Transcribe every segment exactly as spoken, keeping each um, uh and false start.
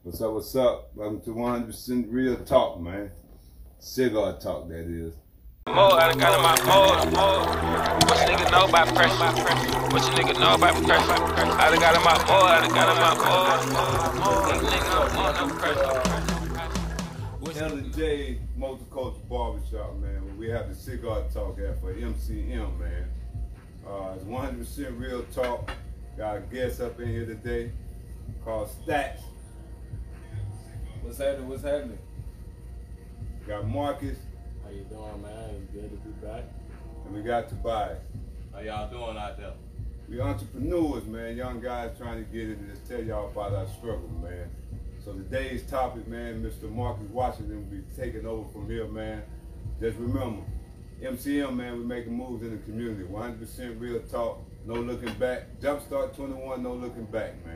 What's up, what's up? Welcome to one hundred percent Real Talk, man. Cigar talk, that is. More, I got in my mode, mode. What you nigga know about pressure? What you nigga know about pressure? I done got in my mode, I done got in my mode. Nigga know more, no pressure. L and J Multicultural Barbershop, man, where we have the cigar talk at for M C M, man. Uh, it's one hundred percent Real Talk. Got a guest up in here today called Stacks. What's happening? What's happening? Got Marcus. How you doing, man? It's good to be back. And we got Tobias. How y'all doing out there? We entrepreneurs, man. Young guys trying to get in and just tell y'all about our struggle, man. So today's topic, man, Mister Marcus Washington will be taking over from here, man. Just remember, M C M, man, we're making moves in the community. one hundred percent Real Talk, no looking back. Jumpstart twenty-one, no looking back, man.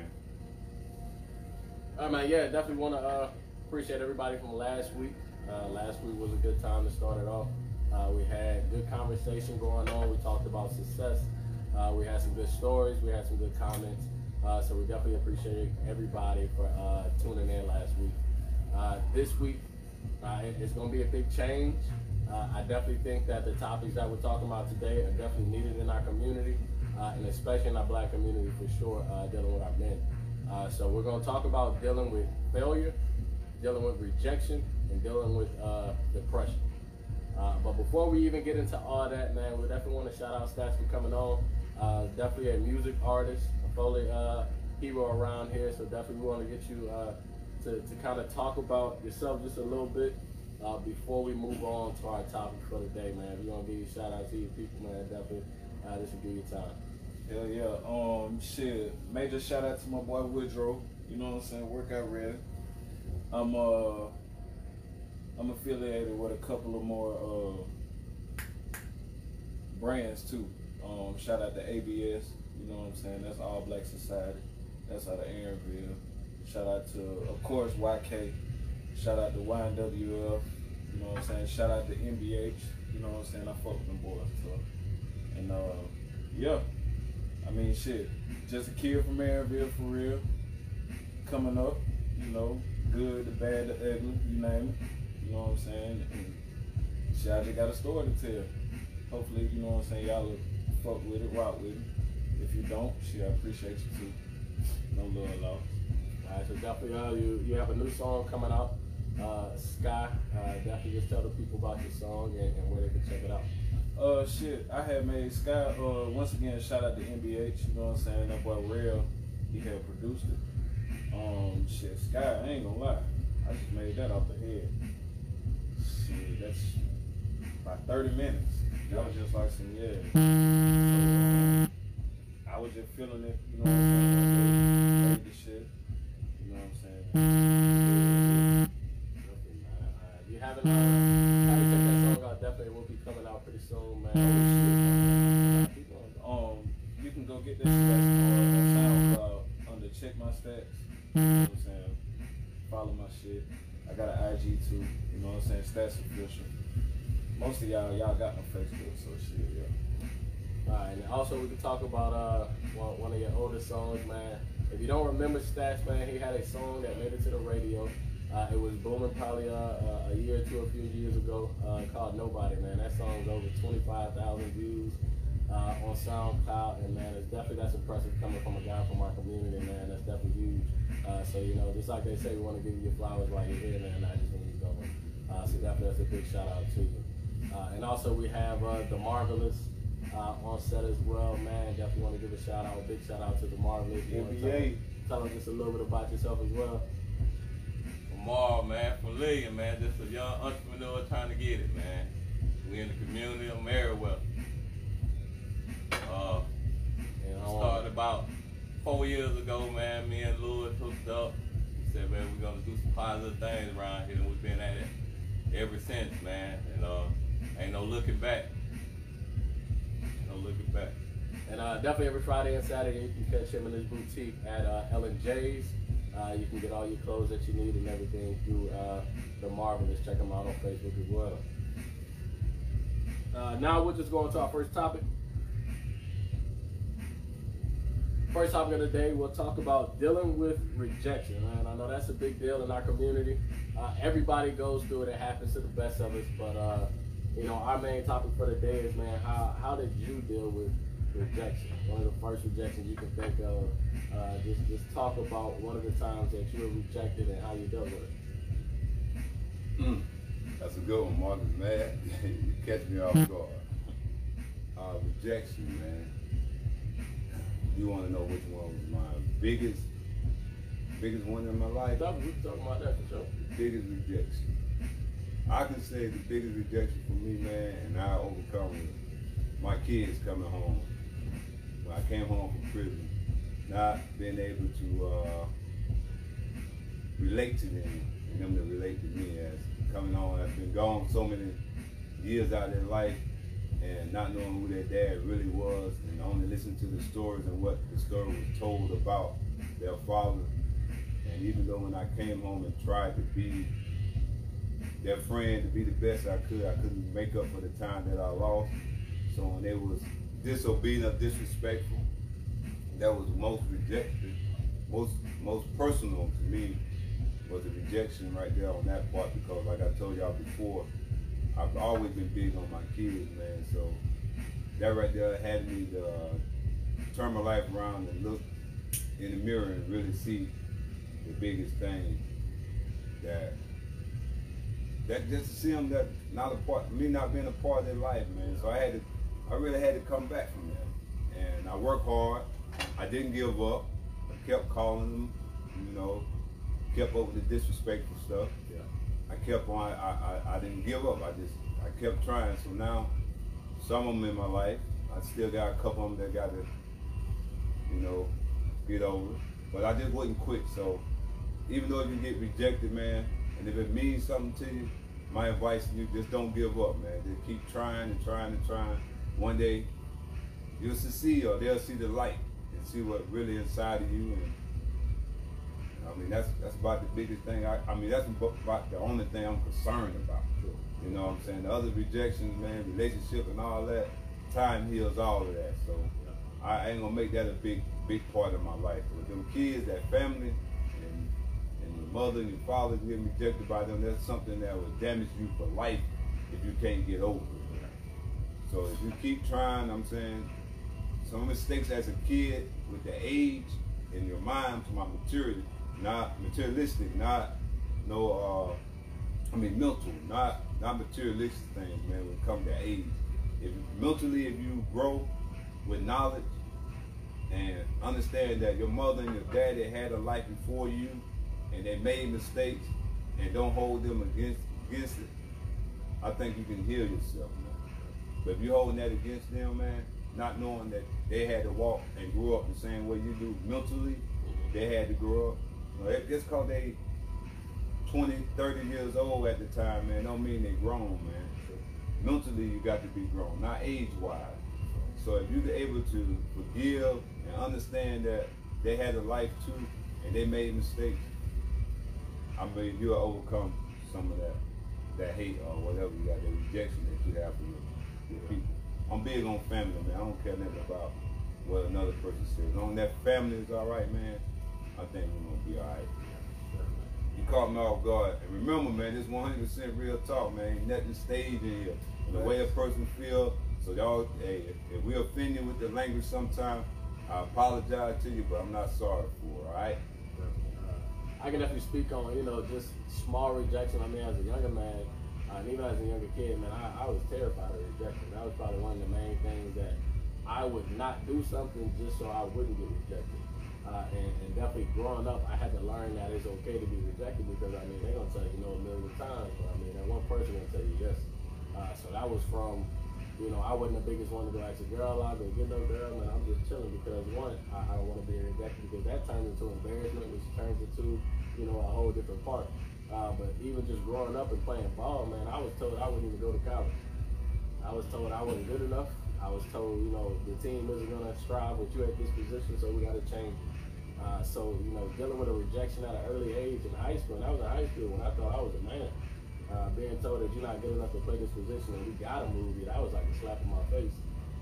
All right, man. Yeah, definitely want to uh, appreciate everybody from last week. Uh, last week was a good time to start it off. Uh, we had good conversation going on. We talked about success. Uh, we had some good stories. We had some good comments. Uh, so we definitely appreciate everybody for uh, tuning in last week. Uh, this week, uh, it, it's going to be a big change. Uh, I definitely think that the topics that we're talking about today are definitely needed in our community, uh, and especially in our black community for sure, uh, dealing with our men. Uh, so we're going to talk about dealing with failure, dealing with rejection, and dealing with uh, depression. Uh, but before we even get into all that, man, we definitely want to shout out Stats for coming on. Uh, definitely a music artist, a Foley uh, hero around here, so definitely we want to get you uh, to, to kind of talk about yourself just a little bit uh, before we move on to our topic for the day, man. We're going to give you a shout out to you people, man, definitely. Uh, this will give you time. Hell yeah. Um, shit. Major shout out to my boy Woodrow. You know what I'm saying? Workout ready. I'm uh, I'm affiliated with a couple of more uh brands too. Um, shout out to A B S. You know what I'm saying? That's All Black Society. That's out of Aaronville. Shout out to, of course, Y K. Shout out to Y N W F. You know what I'm saying? Shout out to N B H. You know what I'm saying? I fuck with them boys. So, and uh, yeah. I mean, shit, just a kid from Aaronville for real, coming up, you know, good, the bad, the ugly, you name it, you know what I'm saying, and shit, I just got a story to tell. Hopefully, you know what I'm saying, y'all will fuck with it, rock with it. If you don't, shit, I appreciate you too. No love lost. All right, so definitely uh, you, you have a new song coming out, uh, Sky. Uh, definitely just tell the people about your song and, and where they can check it out. Uh, shit, I had made Sky, uh, once again, shout out to N B H, you know what I'm saying, that boy Rail, he had produced it. Um, shit, Sky, I ain't gonna lie, I just made that off the head. Shit, that's about thirty minutes. That was just like some, yeah. So, um, I was just feeling it, you know what I'm saying, made the shit, you know what I'm saying. You haven't, uh, haven't checked that song out, definitely will be coming out pretty soon, man. Um, you can go get that stats on SoundCloud under Check My Stats. You know what I'm saying? Follow my shit. I got an I G too. You know what I'm saying? Stats Official. Most of y'all, y'all got my Facebook, so shit, yeah. All right, and also we can talk about uh one, one of your older songs, man. If you don't remember Stats, man, he had a song that made it to the radio. Uh, it was booming probably uh, uh, a year or two, a few years ago, uh, called Nobody, man. That song's over twenty-five thousand views uh, on SoundCloud, and man, it's definitely, that's impressive coming from a guy from our community, man. That's definitely huge. Uh, so, you know, just like they say, we want to give you your flowers while you're here, man, not just when you're going. Uh, so definitely that's a big shout out to you. Uh, and also we have uh, The Marvelous uh, on set as well, man. Definitely want to give a shout out, a big shout out to The Marvelous. You N B A. Tell, tell them just a little bit about yourself as well. Marv, man, from Lillian, man, just a young entrepreneur trying to get it, man. We in the community of Merriweather. Uh, started about four years ago, man. Me and Louis hooked up. We said, man, we're gonna do some positive things around here, and we've been at it ever since, man. And uh, ain't no looking back. No looking back. And uh, definitely every Friday and Saturday you can catch him in his boutique at uh, L and J's. Uh, you can get all your clothes that you need and everything through uh, The Marvelous. Check them out on Facebook as well. Uh, now we'll just go on to our first topic. first topic of the day, we'll talk about dealing with rejection. Man, I know that's a big deal in our community. Uh, everybody goes through it. It happens to the best of us. But uh, you know, our main topic for the day is, man, how how did you deal with rejection? One of the first rejections you can think of. Uh, just just talk about one of the times that you were rejected and how you dealt with it. Mm, that's a good one, Marcus. Man, you catch me off guard. Uh, rejection, man. You want to know which one was my biggest, biggest one in my life? We can talk about that for sure. The biggest rejection. I can say the biggest rejection for me, man, and I overcome it. My kids coming home. When I came home from prison, not being able to uh, relate to them, and them to relate to me as coming home. I've been gone so many years out of their life, and not knowing who their dad really was, and only listening to the stories and what the story was told about their father. And even though when I came home and tried to be their friend, to be the best I could, I couldn't make up for the time that I lost. So when they was disobedient or disrespectful, that was most rejected, most most personal to me was the rejection right there on that part, because like I told y'all before, I've always been big on my kids, man. So that right there had me to uh, turn my life around and look in the mirror and really see the biggest thing that that just to see them that not a part, me not being a part of their life, man. So I had to, I really had to come back from that. And I worked hard. I didn't give up. I kept calling them, you know, kept up with the disrespectful stuff. Yeah. I kept on, I, I, I didn't give up. I just, I kept trying. So now, some of them in my life, I still got a couple of them that got to, you know, get over it. But I just wouldn't quit. So even though you get rejected, man, and if it means something to you, my advice to you, just don't give up, man. Just keep trying and trying and trying. One day, you'll succeed, or they'll see the light and see what really inside of you. And I mean, that's that's about the biggest thing. I, I mean, that's about the only thing I'm concerned about. Sure. You know what I'm saying? The other rejections, man, relationship and all that, time heals all of that. So yeah. I ain't gonna make that a big, big part of my life. With them kids, that family, and and your mother and your father getting rejected by them, that's something that will damage you for life if you can't get over it. So if you keep trying, I'm saying, some mistakes as a kid with the age in your mind to my maturity, not materialistic, not no, uh, I mean mental, not not materialistic things, man, when it comes to age. If mentally, if you grow with knowledge and understand that your mother and your daddy had a life before you and they made mistakes and don't hold them against against it, I think you can heal yourself, man. But if you're holding that against them, man, not knowing that they had to walk and grow up the same way you do mentally, they had to grow up. You know, just because they twenty, thirty years old at the time, man, don't mean they grown, man. So mentally, you got to be grown, not age-wise. So if you're able to forgive and understand that they had a life too, and they made mistakes, I mean, you'll overcome some of that, that hate or whatever you got, the rejection that you have from your, your people. I'm big on family, man. I don't care nothing about what another person says. As long as that family is all right, man, I think we're gonna be all right. You caught me off guard. And remember, man, this one hundred percent real talk, man. Ain't nothing staged in here. The way a person feel, so y'all, hey, if we offend you with the language sometime, I apologize to you, but I'm not sorry for it, all right? I can definitely speak on, you know, just small rejection. I mean, as a younger man, uh, and even as a younger kid, man, I, I was terrified of rejection. That was probably one of the main things that I would not do something just so I wouldn't get rejected. Uh, and, and definitely growing up, I had to learn that it's okay to be rejected because, I mean, they're going to tell you no a million times. But, I mean, that one person going to tell you yes. Uh, so that was from, you know, I wasn't the biggest one to go ask a girl out, go get no girl, man. I'm just chilling because, one, I, I don't want to be rejected because that turns into embarrassment, which turns into, you know, a whole different part. Uh, but even just growing up and playing ball, man, I was told I wouldn't even go to college. I was told I wasn't good enough. I was told, you know, the team isn't going to strive with you at this position, so we got to change it. Uh, so, you know, dealing with a rejection at an early age in high school, and I was in high school when I thought I was a man. Uh, being told that you're not good enough to play this position and we got to move you, that was like a slap in my face.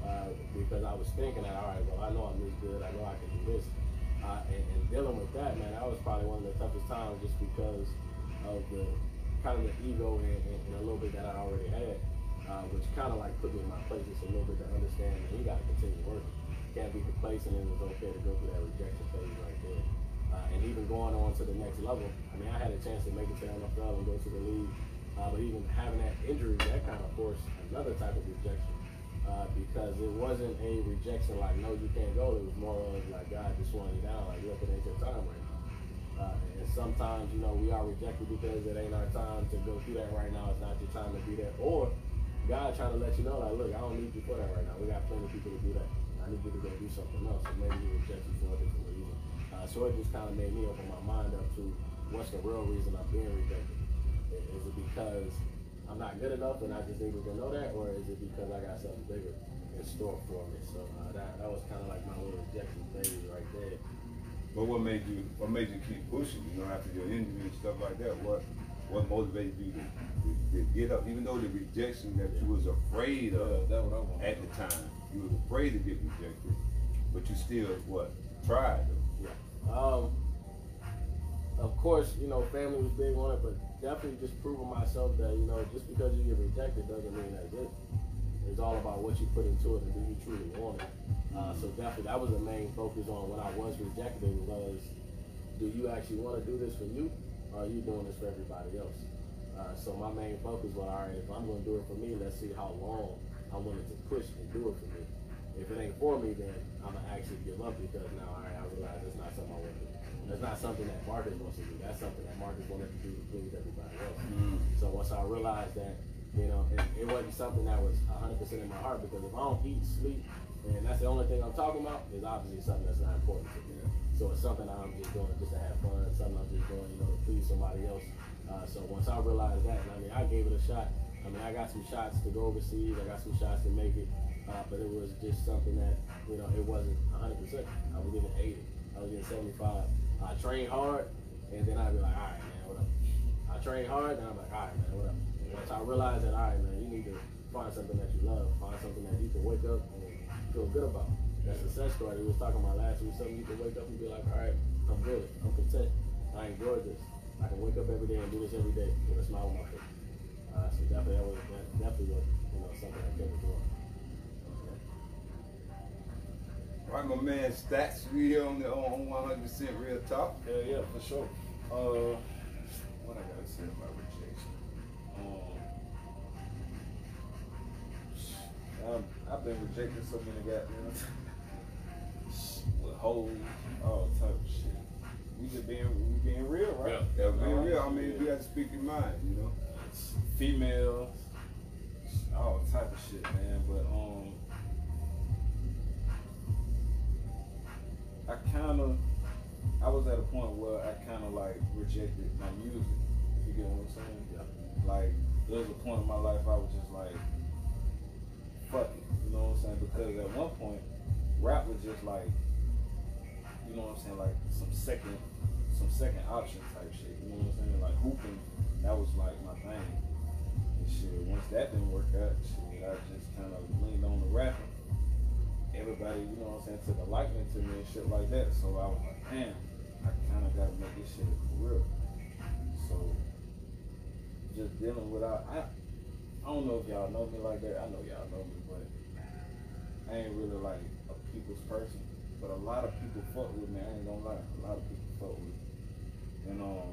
uh, because I was thinking that, all right, well, I know I'm this good, I know I can do this. Uh, and, and dealing with that, man, that was probably one of the toughest times just because of the kind of the ego and, and, and a little bit that I already had, uh, which kind of like put me in my place just a little bit to understand that you got to continue working. Can't be complacent, and it's okay to go through that rejection phase right there. Uh, and even going on to the next level, I mean, I had a chance to make it to the N F L and go to the league, uh, but even having that injury, that kind of forced another type of rejection. Uh, because it wasn't a rejection like, no, you can't go. It was more of like, God just wanted you down, like, look, it ain't your time right now. Uh, and sometimes, you know, we are rejected because it ain't our time to go through that right now. It's not your time to be there. Or God trying to let you know, like, look, I don't need you for that right now. We got plenty of people to do that. I need you to go do something else. So maybe He rejects you for a different reason. Uh, so it just kind of made me open my mind up to what's the real reason I'm being rejected. Is it because I'm not good enough and I just need to know that, or is it because I got something bigger in store for me? So uh, that, that was kind of like my little rejection phase right there. But what made you what made you keep pushing, you know, after your injury and stuff like that? What what motivated you to, to, to get up, even though the rejection that you was afraid of Yeah, that what I want. at the time, you was afraid to get rejected, but you still what tried though? Yeah. Um, of course, you know, family was big on it, but definitely just proving myself that, you know, just because you get rejected doesn't mean that's it. It's all about what you put into it and do you truly want it. Uh, so definitely that was the main focus on when I was rejected was, do you actually want to do this for you, or are you doing this for everybody else? Uh, so my main focus was, all right, if I'm going to do it for me, let's see how long I'm willing to push and do it for me. If it ain't for me, then I'm going to actually give up because now, all right, I realize it's not something I want to do. That's not something that Marcus wants to do. That's something that Marcus wanted to do to please everybody else. Mm. So once I realized that, you know, it, it wasn't something that was one hundred percent in my heart, because if I don't eat, sleep, and that's the only thing I'm talking about, is obviously something that's not important to me. So it's something I'm just doing just to have fun, something I'm just doing, you know, to please somebody else. Uh, so once I realized that, and I mean, I gave it a shot. I mean, I got some shots to go overseas. I got some shots to make it. Uh, but it was just something that, you know, it wasn't one hundred percent. I was getting eighty. I was getting seventy-five. I trained hard, and then I'd be like, all right, man, what up? I trained hard, and I'm like, all right, man, what up? And once I realized that, all right, man, you need to find something that you love, find something that you can wake up and feel good about. That success story we was talking about last week, something you can wake up and be like, all right, I'm good, I'm content, I enjoy this. I can wake up every day and do this every day with a smile on my face. Uh, so definitely, that was that definitely was, you know, something I kept doing. All right, my man, Stats, we here on the on one hundred percent Real Talk. Yeah, yeah, for sure. Uh, what I gotta say about rejection? Um, I've, I've been rejected so many goddamn with hoes, all type of shit. We just being we being real, right? Yeah, yeah being real. I mean, you got to speak your mind, you know. Females, all type of shit, man. But um. I kind of, I was at a point where I kind of like rejected my music, if you get what I'm saying? Yeah. Like, there was a point in my life I was just like, fuck it, you know what I'm saying? Because at one point, rap was just like, you know what I'm saying, like some second, some second option type shit, you know what I'm saying? Like hooping, that was like my thing. And shit, once that didn't work out, shit, I just kind of leaned on the rapping. Everybody, you know what I'm saying, took a liking to me and shit like that. So I was like, damn, I kind of got to make this shit for real. So just dealing with, I, I, I don't know if y'all know me like that. I know y'all know me, but I ain't really like a people's person. But a lot of people fuck with me. I ain't gonna lie. A lot of people fuck with me. And um,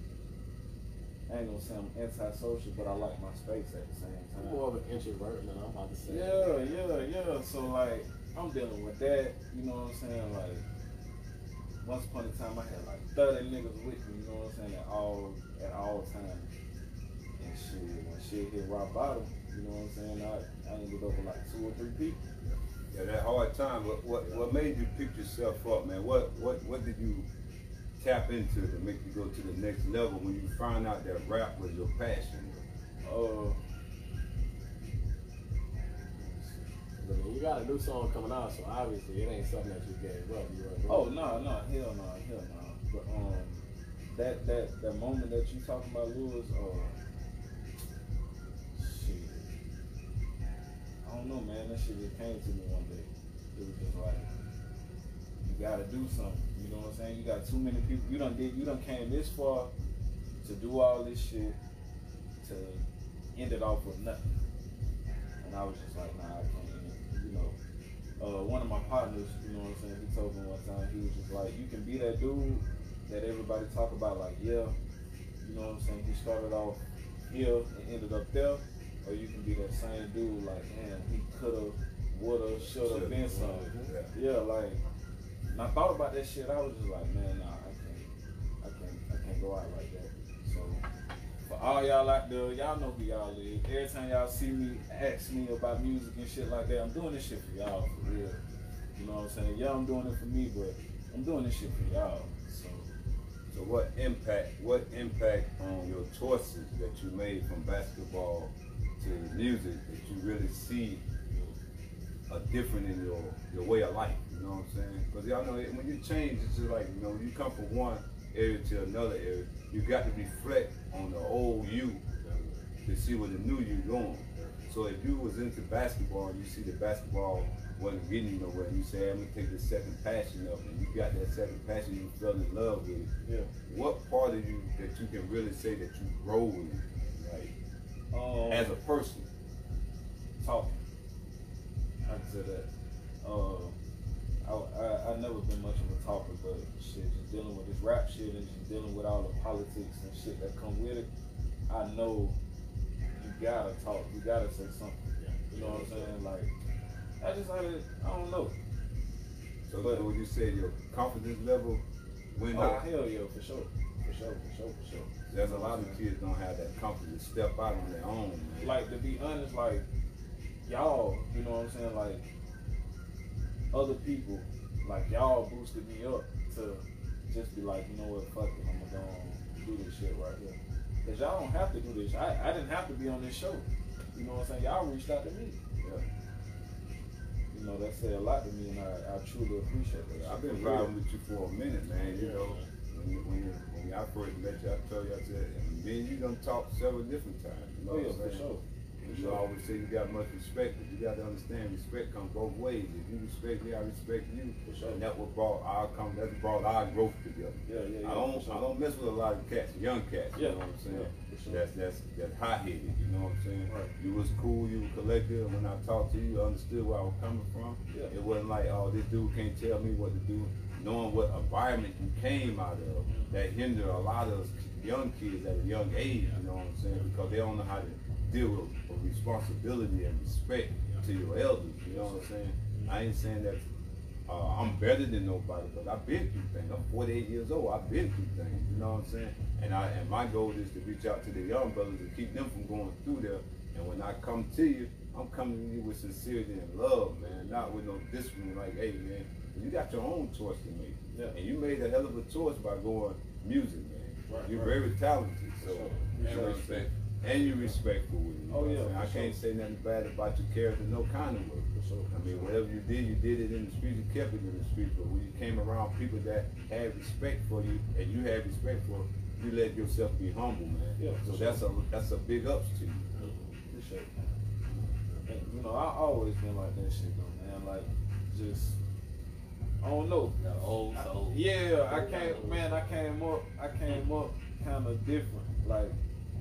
I ain't gonna say I'm antisocial, but I like my space at the same time. I'm more of an introvert than I'm about to say. Yeah, yeah, yeah. So like, I'm dealing with that, you know what I'm saying? Like, once upon a time I had like thirty niggas with me, you know what I'm saying, at all at all times. And shit, when shit hit rock bottom, you know what I'm saying, I, I ended up with like two or three people. Yeah, that hard time, what what, what made you pick yourself up, man? What what what did you tap into to make you go to the next level when you found out that rap was your passion? Uh, I mean, you got a new song coming out, so obviously it ain't something that you gave up. You were oh no, no, hell no, hell no. But um, that that that moment that you talking about, Lewis, uh, shit. I don't know, man. That shit just came to me one day. It was just like, you gotta do something. You know what I'm saying? You got too many people. You done did. You done came this far to do all this shit to end it off with nothing. And I was just like, nah, I can't. You know, uh, one of my partners, you know what I'm saying? He told me one time, he was just like, you can be that dude that everybody talk about, like, yeah, you know what I'm saying? He started off here and ended up there, or you can be that same dude, like, man, he coulda, woulda, shoulda been something. Yeah. yeah, like, and I thought about that shit. I was just like, man, nah, I can't, I can't, I can't go out like that. So for all y'all out there, y'all know who y'all is. Every time y'all see me, ask me about music and shit like that, I'm doing this shit for y'all, for real. You know what I'm saying? Yeah, I'm doing it for me, but I'm doing this shit for y'all. So, so what impact, what impact on your choices that you made from basketball to music that you really see a different in your, your way of life? You know what I'm saying? Because y'all know when you change, it's just like, you know, when you come from one area to another area, you got to reflect on the old you to see where the new you going. So if you was into basketball and you see the basketball wasn't getting you nowhere, and you say, I'm gonna take the second passion up, and you got that second passion you fell in love with, yeah. What part of you that you can really say that you grow with, like, um, as a person? Talking. I'd say that. Uh, I, I, I've never been much of a talker, but shit, just dealing with this rap shit and just dealing with all the politics and shit that come with it, I know you gotta talk, you gotta say something. You know what I'm saying? Like, I just had it, I don't know. So but when you say your confidence level went oh, up? hell yeah, for sure. For sure, for sure, for sure. There's a lot of kids don't have that confidence to step out on their own, man. Like, to be honest, like, y'all, you know what I'm saying? Like, other people, like, y'all boosted me up to just be like, you know what, fuck it, I'm gonna go do this shit right here. Cause y'all don't have to do this. I, I didn't have to be on this show. You know what I'm saying? Y'all reached out to me. Yeah. You know, that said a lot to me, and I, I truly appreciate that. I've been riding with you for a minute, man. You know, when you, when you, when I first met you, I told you, I said, me and you done talked several different times. You know oh, yeah, what I'm for saying? sure. You always say you got much respect, but you got to understand respect comes both ways. If you respect me, I respect you. Sure. And that's what brought our come. That's brought our growth together. Yeah, yeah, yeah. I don't, sure. I don't mess with a lot of cats, young cats. Yeah. You know what I'm saying? Yeah, sure. That's that's that's hot headed. You know what I'm saying? Right. You was cool. You were collected. And when I talked to you, you understood where I was coming from. Yeah. It wasn't like, oh, this dude can't tell me what to do. Knowing what environment you came out of, mm-hmm. that hindered a lot of young kids at a young age. You know what I'm saying? Because they don't know how to deal with, with responsibility and respect to your elders. You know what I'm saying? I ain't saying that uh, I'm better than nobody, but I've been through things. I'm forty-eight years old. I've been through things. You know what I'm saying? And I and my goal is to reach out to the young brothers and keep them from going through there. And when I come to you, I'm coming to you with sincerity and love, man. Not with no discipline. Like, hey, man, you got your own choice to make. Yeah. And you made a hell of a choice by going music, man. Right, You're right. very talented. So, Sure. you know what I'm saying? And you're respectful with it. You Oh, know yeah, what I'm saying? I for can't sure. say nothing bad about your character, no kind of way. For sure. I mean, whatever you did, you did it in the streets, you kept it in the streets. But when you came around people that had respect for you and you had respect for, you let yourself be humble, man. Yeah, so for that's sure. a that's a big ups to you. Appreciate it. And, you know, I always been like that shit though, man. Like, just, I don't know. The old soul. Yeah, I came, man, I came up, I came up kind of different. Like,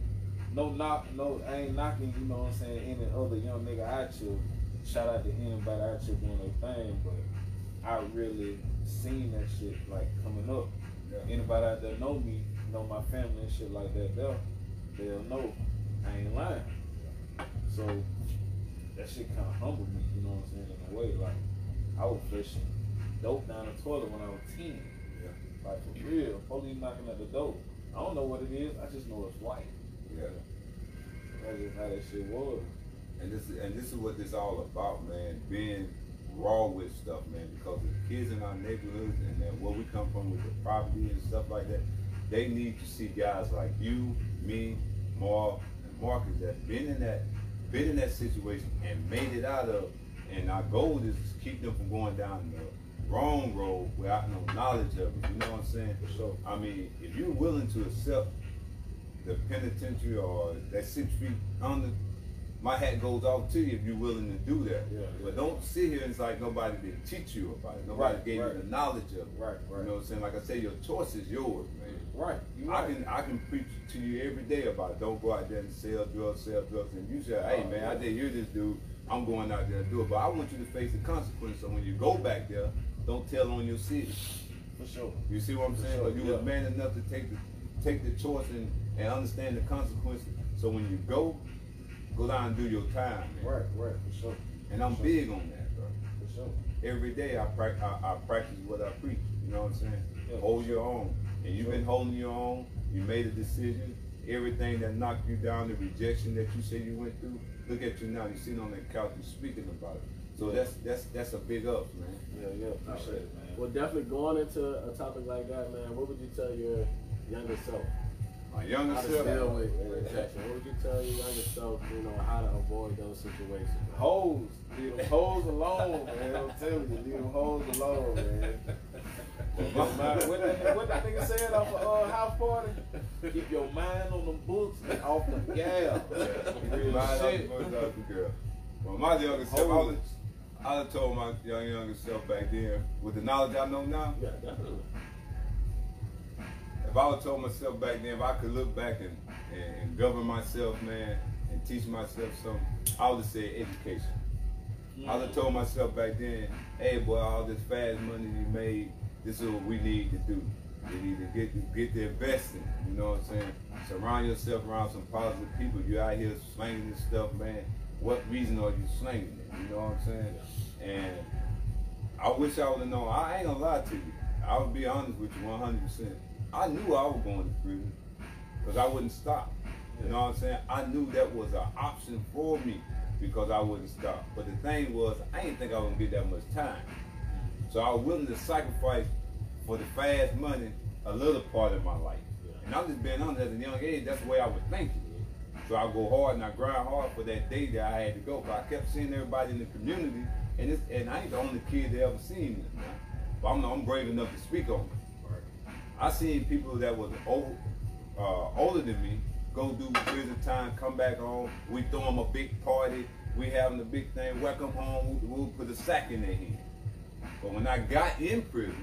no knock, no, I ain't knocking, you know what I'm saying, any other young nigga out here. Shout out to anybody out here doing their thing, but I really seen that shit, like, coming up. Yeah. Anybody out there know me, know my family and shit like that, they'll, they'll know I ain't lying. So, that shit kind of humbled me, you know what I'm saying, in a way. Like, I was fishing dope down the toilet when I was ten. Yeah. Like, for real, police knocking at the door. I don't know what it is, I just know it's white. Yeah. That's just how that shit was. And this is, and this is what this all about, man. Being raw with stuff, man. Because the kids in our neighborhoods and then where we come from with the property and stuff like that, they need to see guys like you, me, Marv, and Marcus that been in that, been in that situation and made it out of. And our goal is to keep them from going down the wrong road without no knowledge of it. You know what I'm saying? For sure. I mean, if you're willing to accept the penitentiary or that six feet under, my hat goes off to you if you're willing to do that. Yeah, but yeah. don't sit here and it's like nobody didn't teach you about it. Nobody Right, gave right. you the knowledge of it. Right, right. You know what I'm saying? Like I say, your choice is yours, man. Right. You I right. can I can preach to you every day about it. Don't go out there and sell drugs, sell drugs. And you say, hey Oh, man, yeah. I did hear this dude. I'm going out there to do it. But I want you to face the consequences. So when you go back there, don't tell on your city. For sure. You see what I'm For saying? sure, But you yeah. was man enough to take the take the choice and, and understand the consequences. So when you go, go down and do your time, man. Right, right, for sure. And I'm For sure. big on that, bro. For sure. Every day I, prac I, I practice what I preach. You know what I'm saying? Yeah. Hold your own. And you've Sure. been holding your own. You made a decision. Everything that knocked you down, the rejection that you said you went through, look at you now. You're sitting on that couch, you're speaking about it. So that's that's that's a big ups, man. Yeah, yeah, appreciate it, man. Well, Man. definitely going into a topic like that, man, what would you tell your younger self? My younger How to self. deal with rejection? What would you tell your younger self, you know, how to avoid those situations? Man? Hoes. Leave them hoes alone, man. I'm telling you, leave them hoes alone, man. What that, what that nigga said off of uh, House Party? Keep your mind on them books and off the gal. Real Mine shit. was about the girl. Well, my younger self, I would I would told my young younger self back then, with the knowledge I know now, Yeah, definitely. if I would told myself back then, if I could look back and, and, and govern myself, man, and teach myself something, I would have said education. I would have told myself back then, hey boy, all this fast money you made, this is what we need to do. We need to get get to investing, you know what I'm saying? Surround yourself around some positive people. You out here slinging this stuff, man. What reason are you slinging it? You know what I'm saying? And I wish I would have known. I ain't gonna lie to you. I would be honest with you one hundred percent. I knew I was going to prison because I wouldn't stop. You know what I'm saying? I knew that was an option for me because I wouldn't stop. But the thing was, I didn't think I was gonna get that much time. So I was willing to sacrifice for the fast money a little part of my life. And I'm just being honest, as a young age, that's the way I was thinking. So I go hard and I grind hard for that day that I had to go. But I kept seeing everybody in the community, and it's, and I ain't the only kid that ever seen this, man. But I'm, I'm brave enough to speak on it. I seen people that was over, uh, older than me go do prison time, come back home. We throw them a big party. We having a big thing. Welcome home. We'll, we'll put a sack in their hand. But when I got in prison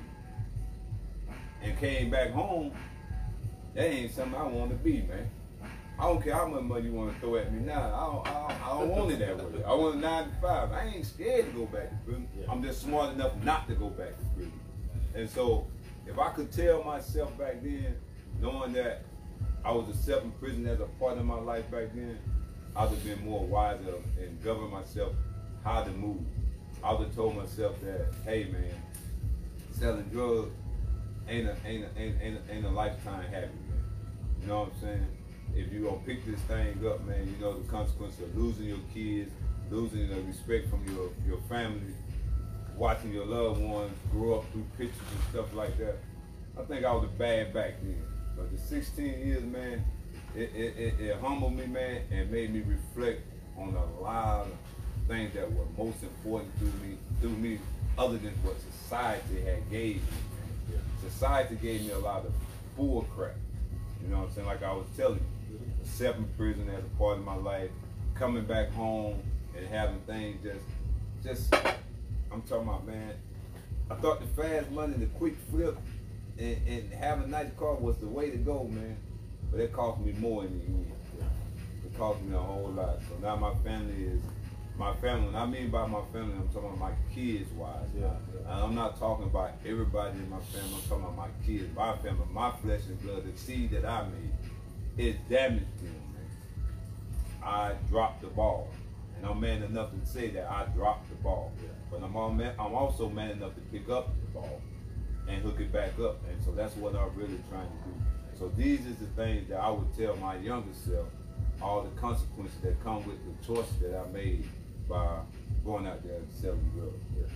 and came back home, that ain't something I want to be, man. I don't care how much money you want to throw at me now. I don't, I don't, I don't want it that way. I want a nine to five. I ain't scared to go back to prison. Yeah. I'm just smart enough not to go back to prison. And so, if I could tell myself back then, knowing that I was accepting prison as a part of my life back then, I would have been more wiser and govern myself how to move. I would have told myself that, hey man, selling drugs ain't a ain't a, ain't, ain't a, ain't a lifetime habit, man. You know what I'm saying? If you gonna pick this thing up, man, you know the consequences of losing your kids, losing the respect from your, your family, watching your loved ones grow up through pictures and stuff like that. I think I was a bad back then. But the sixteen years, man, it, it, it, it humbled me, man, and made me reflect on a lot of things that were most important to me, to me, other than what society had gave me. Man. Society gave me a lot of bull crap. You know what I'm saying? Like I was telling you, accepting prison as a part of my life, coming back home and having things just, just, I'm talking about, man, I thought the fast money, the quick flip, and, and having a nice car was the way to go, man. But it cost me more in the end. It cost me a whole lot. So now my family is, my family, when I mean by my family, I'm talking about my kids wise. Yeah, yeah. And I'm not talking about everybody in my family, I'm talking about my kids, my family, my flesh and blood, the seed that I made. It damaged them, man. I dropped the ball. And I'm man enough to say that I dropped the ball. Yeah. But I'm, all man, I'm also man enough to pick up the ball and hook it back up. And so that's what I'm really trying to do. So these is the things that I would tell my younger self, all the consequences that come with the choices that I made by going out there and selling drugs. Yeah.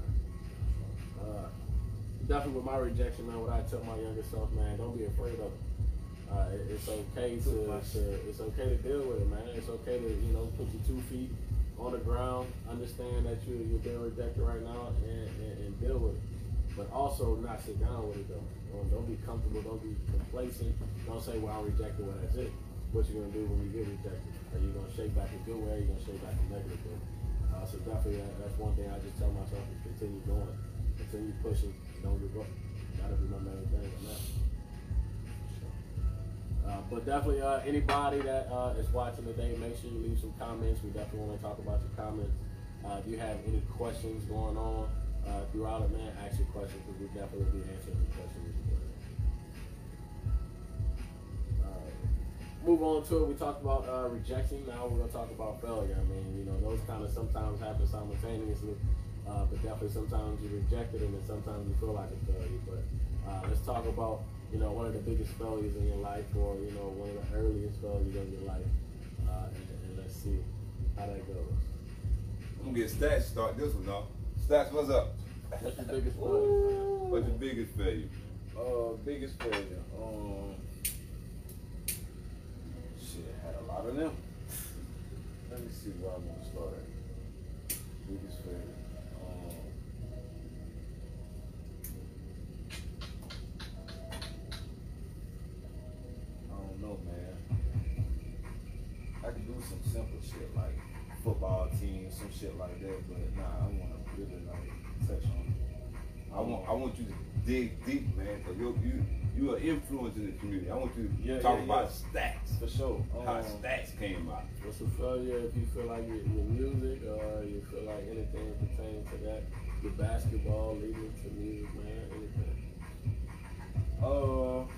Uh, definitely with my rejection, man, what I tell my younger self, man, don't be afraid of it. Uh, it- it's okay to, to it's okay to deal with it, man. It's okay to, you know, put your two feet on the ground, understand that you you're being rejected right now, and, and, and deal with it. But also not sit down with it though. Don't, don't be comfortable. Don't be complacent. Don't say, "Well, I'm rejected. Well, that's it." what you're gonna do when you get rejected. Are you gonna shake back a good way? Or are you gonna shake back a negative way? Uh, so definitely, that, that's one thing I just tell myself is continue going, continue pushing, don't give up. That'll be my main thing on that. Uh, but definitely, uh, anybody that uh, is watching today, make sure you leave some comments. We definitely want to talk about your comments. Uh, if you have any questions going on uh, throughout it, man, ask your questions because we definitely will be answering the questions as well. All right. Move on to it. We talked about uh, rejection. Now we're going to talk about failure. I mean, you know, those kind of sometimes happen simultaneously, uh, but definitely sometimes you reject it and then sometimes you feel like a failure. But uh, let's talk about, you know, one of the biggest failures in your life, or, you know, one of the earliest failures in your life. Uh, and, and let's see how that goes. I'm gonna get Stats to start this one off. Stats, what's up? What's your biggest failure? What's your biggest failure? Uh, biggest failure. Um, shit, had a lot of them. Let me see where I want to start at. Biggest failure. Um, I don't know, man. I could do some simple shit like football team, some shit like that, but nah, I want to really like touch on it. I want I want you to dig deep, man, because you you you are influence in the community. I want you to Yeah, talk yeah, about yeah. Stats. For sure. How Um, Stats came out. What's a failure if you feel like your, your music or you feel like anything pertaining to that? Your basketball leading to music, man, anything. Uh,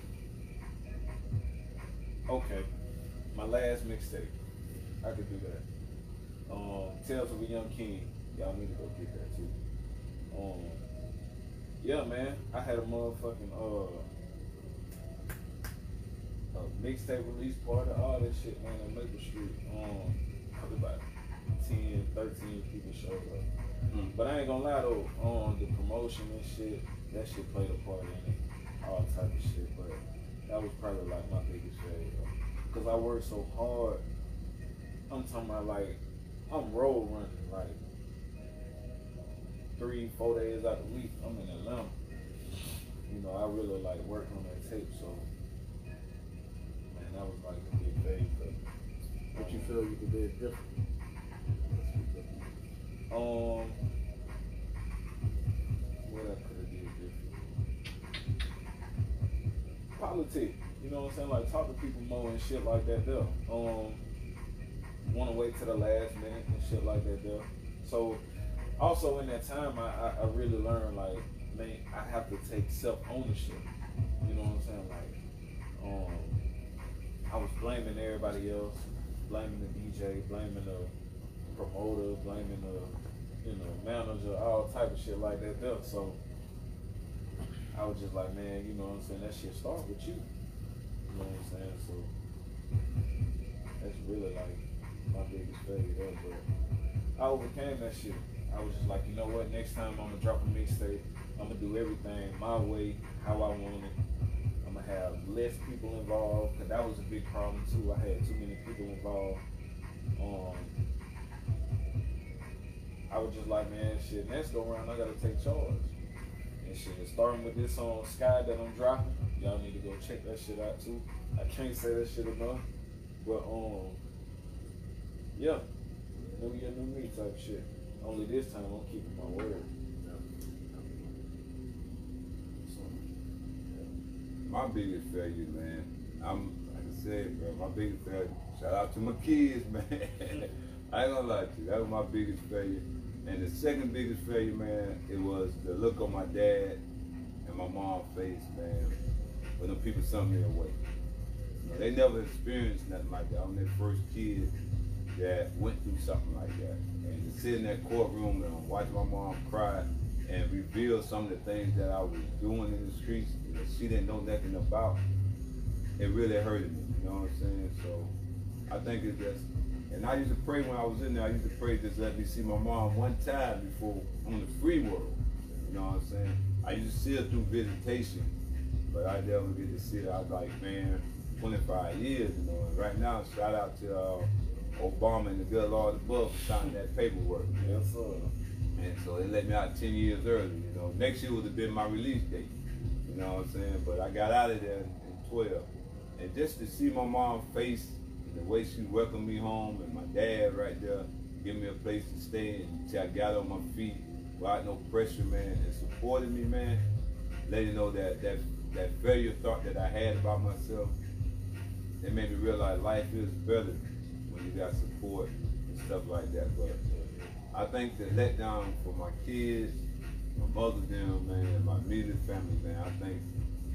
okay. My last mixtape. I could do that. Um, Tales of a Young King. Y'all need to go get that too. Um, yeah, man. I had a motherfucking uh, a mixtape release party, all that shit, man, on Maple Street. Um, probably about ten, thirteen people showed up. Mm. But I ain't gonna lie though, on the promotion and shit, that shit played a part in it, all type of shit. But that was probably like my biggest failure, cause I worked so hard. I'm talking about like I'm road running like three, four days out the week. I'm in Atlanta. You know, I really like worked on that tape, so man, that was like a big failure. What you feel you could do different? Um, what I could have did different? Politics, you know what I'm saying? Like talk to people more and shit like that there. Um, want to wait to the last minute and shit like that there. So also in that time, I, I, I really learned like, man, I have to take self ownership. You know what I'm saying? Like, um, I was blaming everybody else, blaming the D J, blaming the promoter, blaming the, you know, manager, all type of shit like that there. So I was just like, man, you know what I'm saying? That shit start with you. You know what I'm saying? So that's really like my biggest failure there. But I overcame that shit. I was just like, you know what? Next time I'm gonna drop a mixtape, I'm gonna do everything my way, how I want it. I'm gonna have less people involved, cause that was a big problem too. I had too many people involved. Um, I was just like, man, shit, next go around, I gotta take charge. And shit, starting with this song, Sky, that I'm dropping, y'all need to go check that shit out too. I can't say that shit enough, but um, yeah, new year, new me type shit. Only this time I'm keeping my word. So, yeah. My biggest failure, man. I'm like I said, bro. My biggest failure. Shout out to my kids, man. I ain't gonna lie to you. That was my biggest failure. And the second biggest failure, man, it was the look on my dad and my mom's face, man, when them people sent me away. You know, they never experienced nothing like that. I'm their first kid that went through something like that. And to sit in that courtroom and watch my mom cry and reveal some of the things that I was doing in the streets that she didn't know nothing about, it really hurted me, you know what I'm saying? So I think it's just, and I used to pray when I was in there, I used to pray, just let me see my mom one time before on the free world, you know what I'm saying? I used to see her through visitation, but I never get to see her. I was like, man, twenty-five years, you know, and right now, shout out to uh, Obama and the good Lord above for signing that paperwork. Yes, sir. And so they let me out ten years early, you know. Next year would have been my release date, you know what I'm saying? But I got out of there in, in twelve. And just to see my mom's face and the way she welcomed me home, and my dad right there, give me a place to stay until I got on my feet without no pressure, man, and supported me, man. Let you know that that that failure thought that I had about myself, it made me realize life is better when you got support and stuff like that. But I think the letdown for my kids, my mother, them, man, my immediate family, man, I think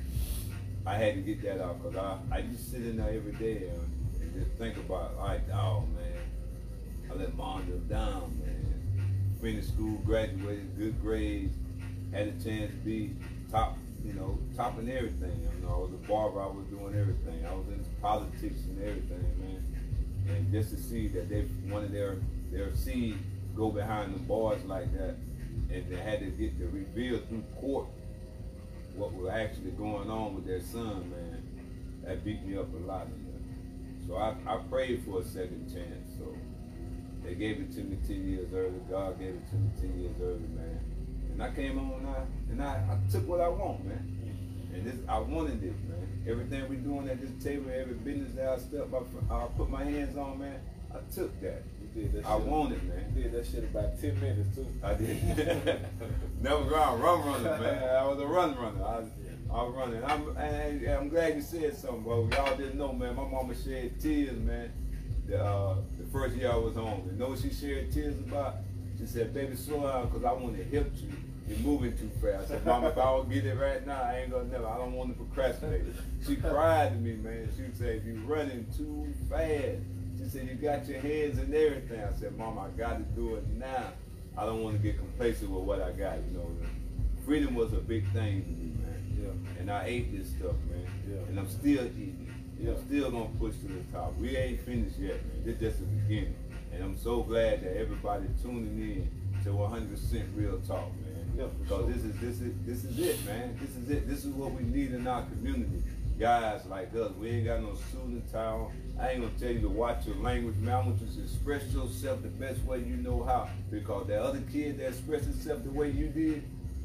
I had to get that out, because I, I just sit in there every day and, and just think about, like, oh, man, I let mom live down, man. Finished school, graduated, good grades, had a chance to be top, you know, top in everything. You know, I was a barber, I was doing everything. I was in politics and everything, man. And just to see that they wanted their, their seed go behind the bars like that, and they had to get to reveal through court what was actually going on with their son, man, that beat me up a lot. Man. So I, I prayed for a second chance. So they gave it to me ten years early. God gave it to me ten years early, man. And I came on and I, and I, I took what I want, man. And this, I wanted this, man. Everything we doing at this table, every business that I step up, I put my hands on, man, I took that. You did that I shit. wanted, man. You did that shit about ten minutes too. I did. Never run, run runner, man. I was a run runner. I, I was running. I'm, and I'm glad you said something, bro. Y'all didn't know, man. My mama shed tears, man. The, uh, the first year I was home. You know what she shed tears about? She said, baby, slow down, because I want to help you. You're moving too fast. I said, Mama, if I don't get it right now, I ain't gonna never. I don't want to procrastinate. She cried to me, man. She said, you're running too fast. She said, you got your hands and everything. I said, Mama, I got to do it now. I don't want to get complacent with what I got, you know. Freedom was a big thing to me, man. Yeah. And I ate this stuff, man. Yeah. And I'm still eating it. Yeah. I'm still going to push to the top. We ain't finished yet, man. This is just the beginning. And I'm so glad that everybody tuning in to one hundred percent Real Talk, man. Yeah, because sure. this is this is this is it, man. This is it. This is what we need in our community. Guys like us, we ain't got no suit and tie. I ain't gonna tell you to watch your language, man. I want you to express yourself the best way you know how. Because that other kid that expressed himself the way you did,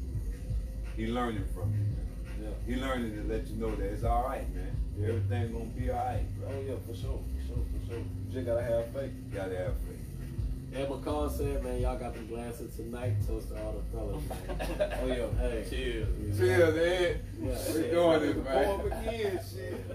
he learning from you, man. Yeah. He learning to let you know that it's all right, man. Yeah. Everything gonna be all right, bro. Oh yeah, for sure, for sure, for sure. You just gotta have faith. You gotta have faith. And McCall said, man, y'all got them glasses tonight. Toast to all the fellas, man. Oh, yeah. Hey. Cheers. Cheers, Ed. Yeah, we yeah. doing this, man. Pour up again, shit.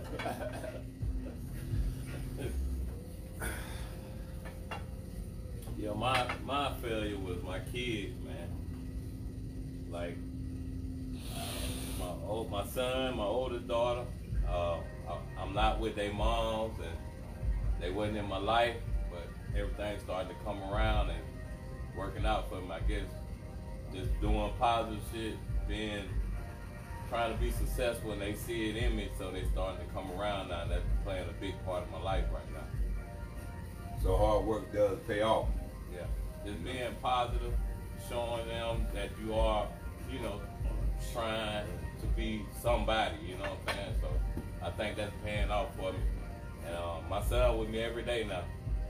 Yeah, my, my failure was my kids, man. Like, my old, my son, my oldest daughter, uh, I, I'm not with their moms, and they wasn't in my life. Everything started to come around and working out for them, I guess. Just doing positive shit, being, trying to be successful, and they see it in me, so they starting to come around now, and that's playing a big part of my life right now. So hard work does pay off. Yeah, just being positive, showing them that you are, you know, trying to be somebody, you know what I'm saying? So I think that's paying off for me. And uh, my son with me every day now.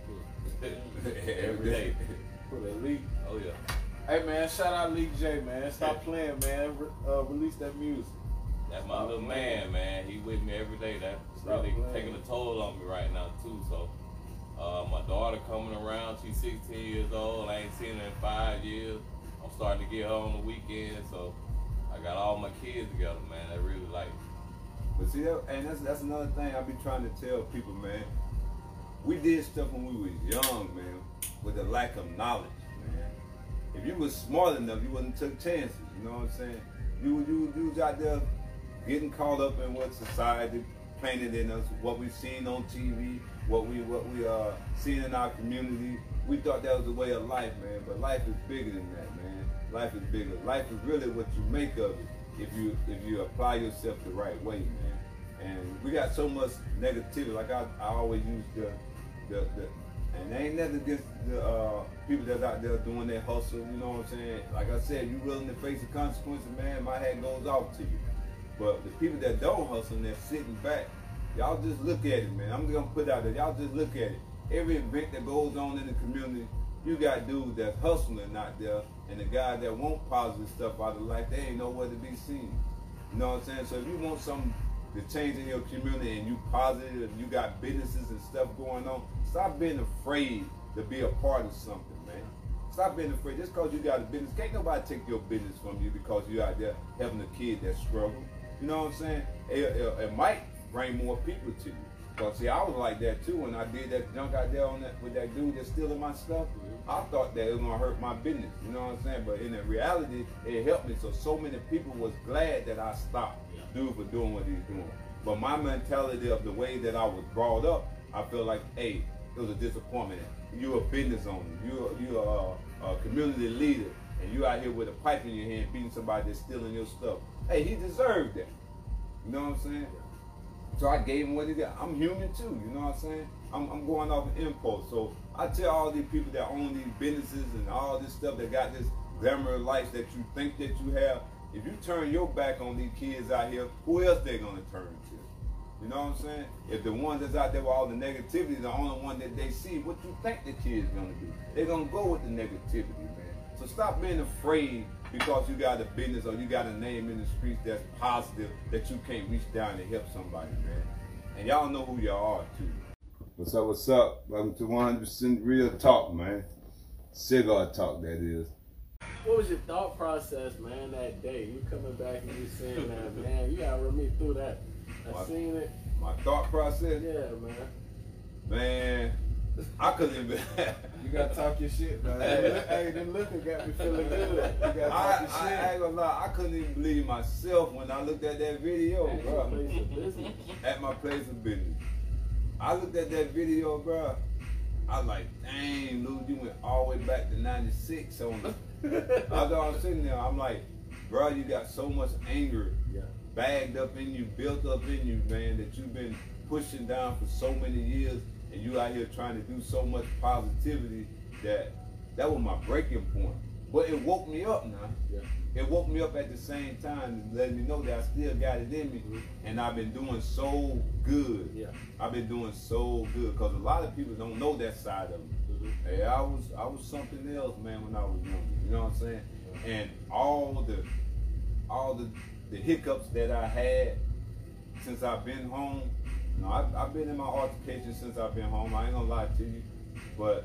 Every day. For the league. Oh yeah. Hey man, shout out League J, man. Stop playing, man. Re uh, release that music. That's my little man, man. He with me every day. That's Stop really playing. taking a toll on me right now too. So uh, my daughter coming around, she's sixteen years old. I ain't seen her in five years. I'm starting to get her on the weekend, so I got all my kids together, man. I really like it. But see, that, and that's that's another thing I be trying to tell people, man. We did stuff when we was young, man, with a lack of knowledge, man. If you was smart enough, you wouldn't took chances, you know what I'm saying? You, you, you was out there getting caught up in what society painted in us, what we seen on T V, what we what we uh seen in our community. We thought that was the way of life, man, but life is bigger than that, man. Life is bigger. Life is really what you make of it if you if you apply yourself the right way, man. And we got so much negativity. Like I, I always use the, the, the, and there ain't nothing against the uh, people that's out there doing their hustle. You know what I'm saying? Like I said, you willing to face the consequences, man. My hat goes off to you. But the people that don't hustle and they're sitting back, y'all just look at it, man. I'm gonna put it out there. Y'all just look at it. Every event that goes on in the community, you got dudes that's hustling out there, and the guys that want positive stuff out of life, they ain't nowhere to be seen. You know what I'm saying? So if you want something the change in your community and you positive and you got businesses and stuff going on, stop being afraid to be a part of something, man. Stop being afraid. Just because you got a business, can't nobody take your business from you because you out there helping a kid that struggle. You know what I'm saying? It, it, it might bring more people to you. Cause see, I was like that too when I did that junk out there on that with that dude that's stealing my stuff. I thought that it was gonna hurt my business. You know what I'm saying? But in the reality, it helped me. So so many people was glad that I stopped dude for doing what he's doing. But my mentality of the way that I was brought up, I feel like, hey, it was a disappointment. You're a business owner. You're you're a, a community leader, and you out here with a pipe in your hand beating somebody that's stealing your stuff. Hey, he deserved that. You know what I'm saying? So I gave him what he got. I'm human too, you know what I'm saying? I'm, I'm going off an impulse. So I tell all these people that own these businesses and all this stuff that got this glamorous life that you think that you have, if you turn your back on these kids out here, who else they gonna turn to? You know what I'm saying? If the ones that's out there with all the negativity, the only one that they see, what you think the kid's gonna do? They're gonna go with the negativity, man. So stop being afraid because you got a business or you got a name in the streets that's positive that you can't reach down and help somebody, man. And y'all know who y'all are too. What's up, what's up? Welcome to one hundred percent Real Talk, man. Cigar Talk, that is. What was your thought process, man, that day? You coming back and you saying that, man, you gotta run me through that. I my, seen it. My thought process? Yeah, man. Man, I couldn't even. You gotta talk your shit, man. Hey, them looking got me feeling good. You gotta talk I, your I, shit. I ain't gonna lie, I couldn't even believe myself when I looked at that video, At bro. your place of business. At my place of business. I looked at that video, bro. I was like, dang, Lou, you went all the way back to ninety-six on it. I was I'm sitting there, I'm like, bro, you got so much anger Yeah. bagged up in you, built up in you, man, that you've been pushing down for so many years, and you out here trying to do so much positivity that that was my breaking point. But it woke me up now. Yeah. It woke me up at the same time and let me know that I still got it in me, Mhm. and I've been doing so good. Yeah. I've been doing so good because a lot of people don't know that side of me. Mhm. Hey, I was I was something else, man, when I was younger. You know what I'm saying? And all the all the the hiccups that I had since I've been home. You know, I've, I've been in my altercation since I've been home. I ain't gonna lie to you, but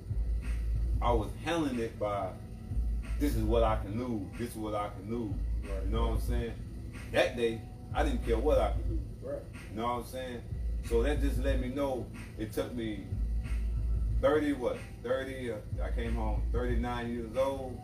I was handling it by this is what I can lose. This is what I can lose. Right. You know what I'm saying? That day, I didn't care what I could do. Right. You know what I'm saying? So that just let me know it took me thirty, what? thirty, uh, I came home thirty-nine years old.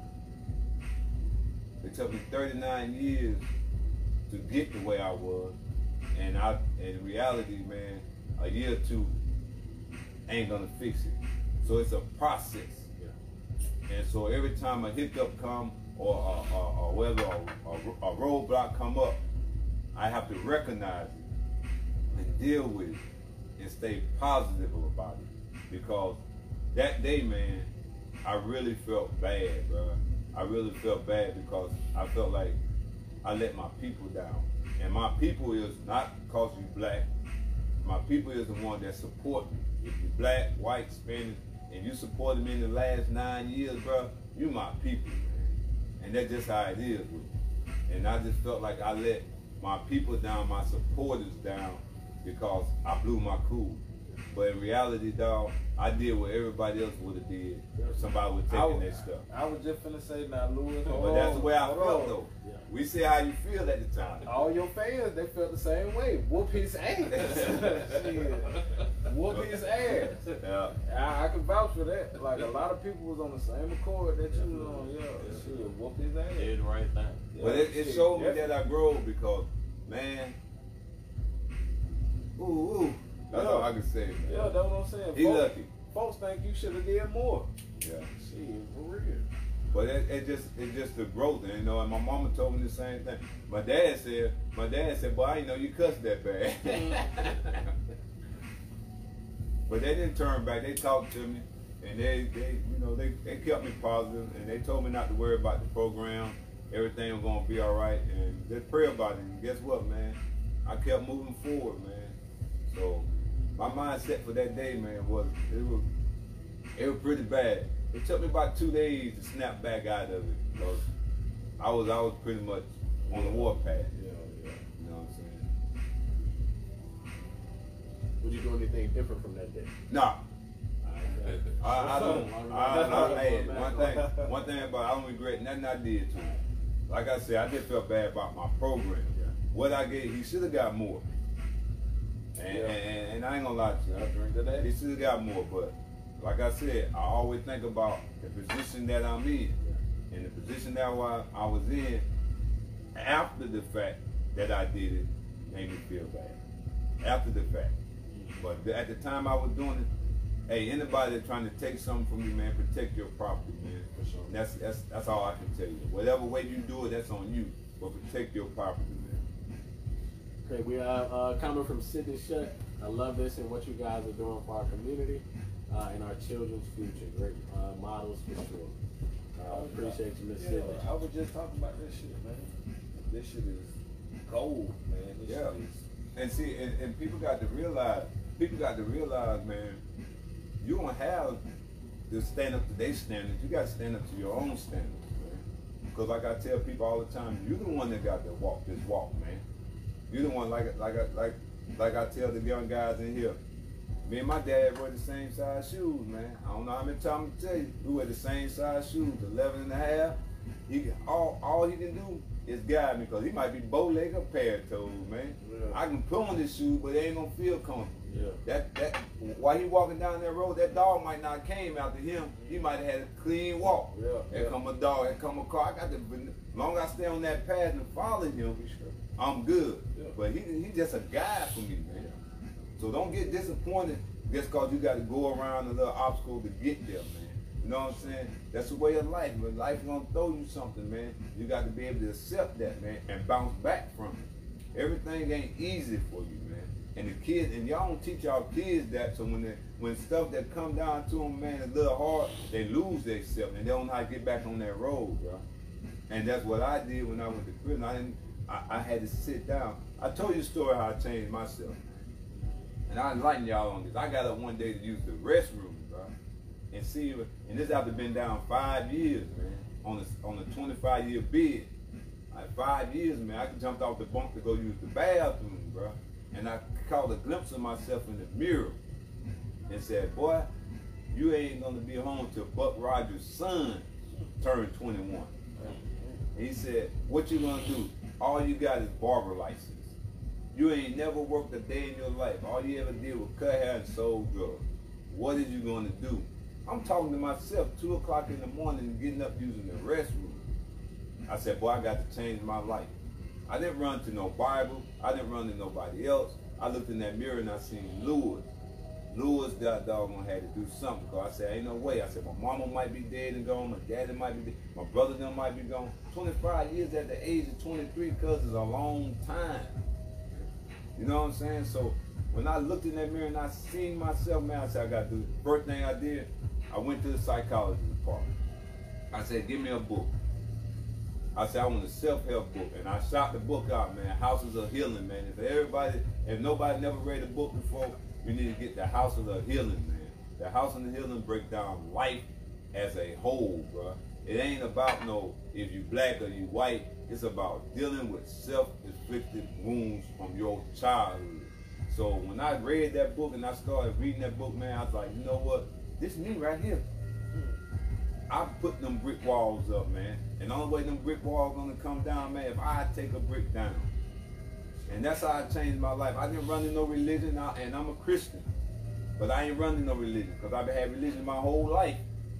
It took me thirty-nine years to get the way I was. And I, in reality, man, a year or two ain't gonna fix it. So it's a process. Yeah. And so every time a hiccup come or, or, or, or whether a, a, a roadblock come up, I have to recognize it and deal with it and stay positive about it. Because that day, man, I really felt bad, bro. I really felt bad because I felt like I let my people down. And my people is not because you black. My people is the one that support me. If you black, white, Spanish, and you supported me in the last nine years, bro, you my people, man. And that's just how it is with me. And I just felt like I let my people down, my supporters down, because I blew my cool. But in reality, dog, I did what everybody else would have did if somebody was taking that stuff. I was just finna say now, Louis. But that's the way I hold felt, on. though. Yeah. We see how you feel at the time. All your fans, they felt the same way. Whoop his ass. Shit. Whoop his ass. Yeah. I, I can vouch for that. Like a lot of people was on the same accord that you was on. Yeah, shit, whoop his ass. Did the right thing. Yeah, But it, it shit, showed me definitely. that I grow because, man, ooh, ooh. That's Yeah. all I can say, man. Yeah, that's what I'm saying. He folks, lucky. Folks think you should have did more. Yeah. Shit, for real. But it, it just it's just the growth, and you know. And my mama told me the same thing. My dad said, my dad said, "Boy, I didn't know you cussed that bad." But they didn't turn back. They talked to me, and they, they you know, they, they kept me positive, and they told me not to worry about the program. Everything was gonna be all right, and just pray about it. And guess what, man? I kept moving forward, man. So my mindset for that day, man, was it was it was pretty bad. It took me about two days to snap back out of it because I was I was pretty much on the warpath. Yeah, yeah. You know what I'm saying? Would you do anything different from that day? Nah. I, I don't. I, I, I, hey, one thing, one thing about I don't regret nothing I did to him. Like I said, I just felt bad about my program. Yeah. What I gave, he should have got more. And, Yeah. and, and I ain't gonna lie to you. I drink today. He should have got more, but like I said, I always think about the position that I'm in. And the position that I, I was in after the fact that I did it made me feel bad. After the fact. But at the time I was doing it, hey, anybody that's trying to take something from you, man, protect your property, man. For sure. And that's that's that's all I can tell you. Whatever way you do it, that's on you. But protect your property, man. Okay, we have uh, comment from Sydney Shutt. I love this and what you guys are doing for our community uh, and our children's future. Great uh, models for sure. Uh, appreciate you, Miss Yeah, Sydney. I was just talking about this shit, man. This shit is gold, man. This Yeah. shit is. And see, and, and people got to realize, people got to realize, man, you don't have to stand up to their standards. You got to stand up to your own standards, man. Because like I tell people all the time, you're the one that got to walk this walk, man. You're the one, like like like like I tell the young guys in here. Me and my dad wear the same size shoes, man. I don't know how many times I tell you, we wear the same size shoes, eleven and a half. He can, all all he can do is guide me, because he might be bow-legged or pear-toed, man. Yeah. I can put on this shoe, but they ain't gonna feel comfortable. Yeah. That that while he walking down that road, that dog might not came after him. He might have had a clean walk. Yeah. Here Yeah. come a dog, here come a car. I got to, as long as I stay on that path and follow him, I'm good. Yeah. But he he's just a guide for me, man. So don't get disappointed just because you got to go around a little obstacle to get there, man. You know what I'm saying? That's the way of life. When life's gonna throw you something, man, you got to be able to accept that, man, and bounce back from it. Everything ain't easy for you, man. And the kids, and y'all don't teach y'all kids that, so when they, when stuff that come down to them, man, a little hard, they lose themselves and they don't know how to get back on that road, bro. And that's what I did when I went to prison. I didn't, I, I had to sit down. I told you the story how I changed myself, man. And I enlighten y'all on this. I got up one day to use the restroom, bro, and see, and this after been down five years, man, on a on a twenty-five year bid. Like five years, man, I jumped off the bunk to go use the bathroom, bro, and I caught a glimpse of myself in the mirror, and said, "Boy, you ain't gonna be home till Buck Rogers' son turned twenty-one." And he said, "What you gonna do? All you got is barber license. You ain't never worked a day in your life. All you ever did was cut hair and sold drugs. What is you gonna do?" I'm talking to myself two o'clock in the morning and getting up using the restroom. I said, boy, I got to change my life. I didn't run to no Bible. I didn't run to nobody else. I looked in that mirror and I seen Lewis. Lewis, that dog gonna have to do something. Because I said, ain't no way. I said, my mama might be dead and gone. My daddy might be dead. My brother them might be gone. twenty-five years at the age of twenty-three, cuz is a long time. You know what I'm saying? So when I looked in that mirror and I seen myself, man, I said, I got to do it. First thing I did, I went to the psychology department. I said, give me a book. I said, I want a self-help book. And I shot the book out, man. Houses of Healing, man. If everybody, if nobody never read a book before, you need to get the Houses of Healing, man. The House of the Healing break down life as a whole, bro. It ain't about no, if you black or you white. It's about dealing with self-inflicted wounds from your childhood. So when I read that book and I started reading that book, man, I was like, you know what? This is me right here. I put them brick walls up, man. And the only way them brick walls gonna come down, man, if I take a brick down. And that's how I changed my life. I didn't run in no religion, and I'm a Christian. But I ain't running no religion, because I've had religion my whole life.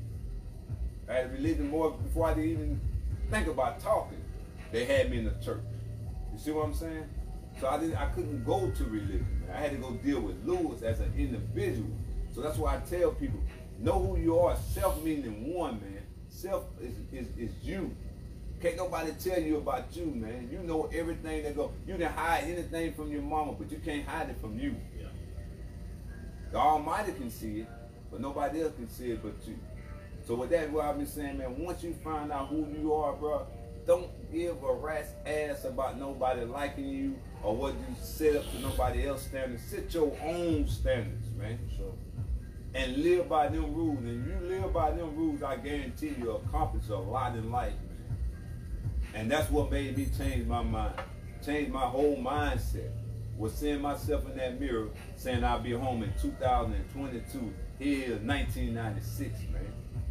I had religion more before I didn't even think about talking. They had me in the church. You see what I'm saying? So I didn't I couldn't go to religion, man. I had to go deal with Lewis as an individual. So that's why I tell people, know who you are. Self meaning one, man. Self is, is, is you. Can't nobody tell you about you, man. You know everything that go. You can hide anything from your mama, but you can't hide it from you. Yeah. The Almighty can see it, but nobody else can see it but you. So with that, what I've been saying, man, once you find out who you are, bro, don't give a rat's ass about nobody liking you or what you set up to nobody else's standards. Set your own standards, man. Sure. And live by them rules. And if you live by them rules, I guarantee you'll accomplish a lot in life, man. And that's what made me change my mind. Change my whole mindset. was seeing myself in that mirror saying I'll be home in two thousand twenty-two. Here is nineteen ninety-six, man.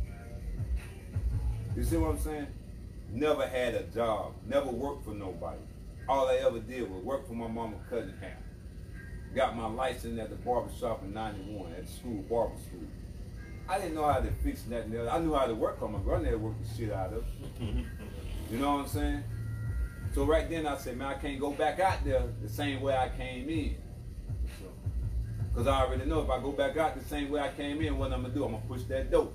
You see what I'm saying? Never had a job, never worked for nobody. All I ever did was work for my mama cutting hair. Got my license at the barber shop in ninety-one, at the school, barber school. I didn't know how to fix nothing else. I knew how to work on my granddad worked the shit out of it. You know what I'm saying? So right then I said, man, I can't go back out there the same way I came in. Because I already know if I go back out the same way I came in, what I'm going to do, I'm going to push that dope.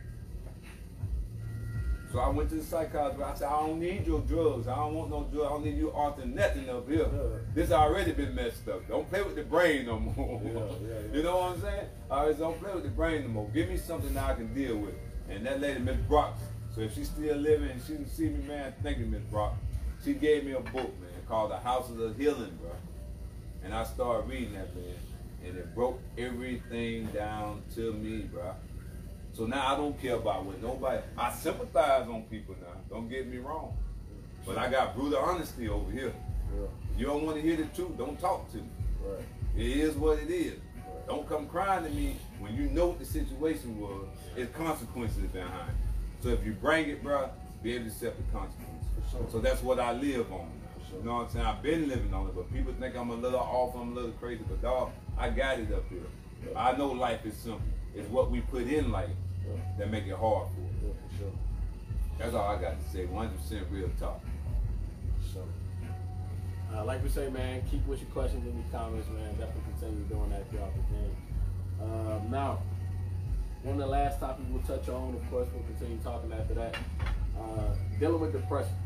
So I went to the psychiatrist. I said, I don't need your drugs. I don't want no drugs. I don't need you altering nothing up here. Yeah. This already been messed up. Don't play with the brain no more. Yeah, yeah, yeah. You know what I'm saying? I always don't play with the brain no more. Give me something that I can deal with. And that lady, Miss Brock, so if she's still living and she didn't see me, man, thank you, Miss Brock. She gave me a book, man, called The House of the Healing, bro. And I started reading that, man. And it broke everything down to me, bro. So now I don't care about what nobody, I sympathize on people now, don't get me wrong. But I got brutal honesty over here. Yeah. You don't want to hear the truth, don't talk to me. Right. It is what it is. Right. Don't come crying to me when you know what the situation was. It's consequences behind it. So if you bring it, bro, be able to accept the consequences. Sure. So that's what I live on now. Sure. You know what I'm saying? I've been living on it, but people think I'm a little off, I'm a little crazy, but dog, I got it up here. Yeah. I know life is simple. It's what we put in life yeah. that make it hard for us. Yeah, for sure. That's all I got to say. one hundred percent real talk. So, uh, like we say, man, keep with your questions in your comments, man. Definitely continue doing that throughout the thing. Um, now, one of the last topics we'll touch on, of course, we'll continue talking after that. Uh, dealing with depression.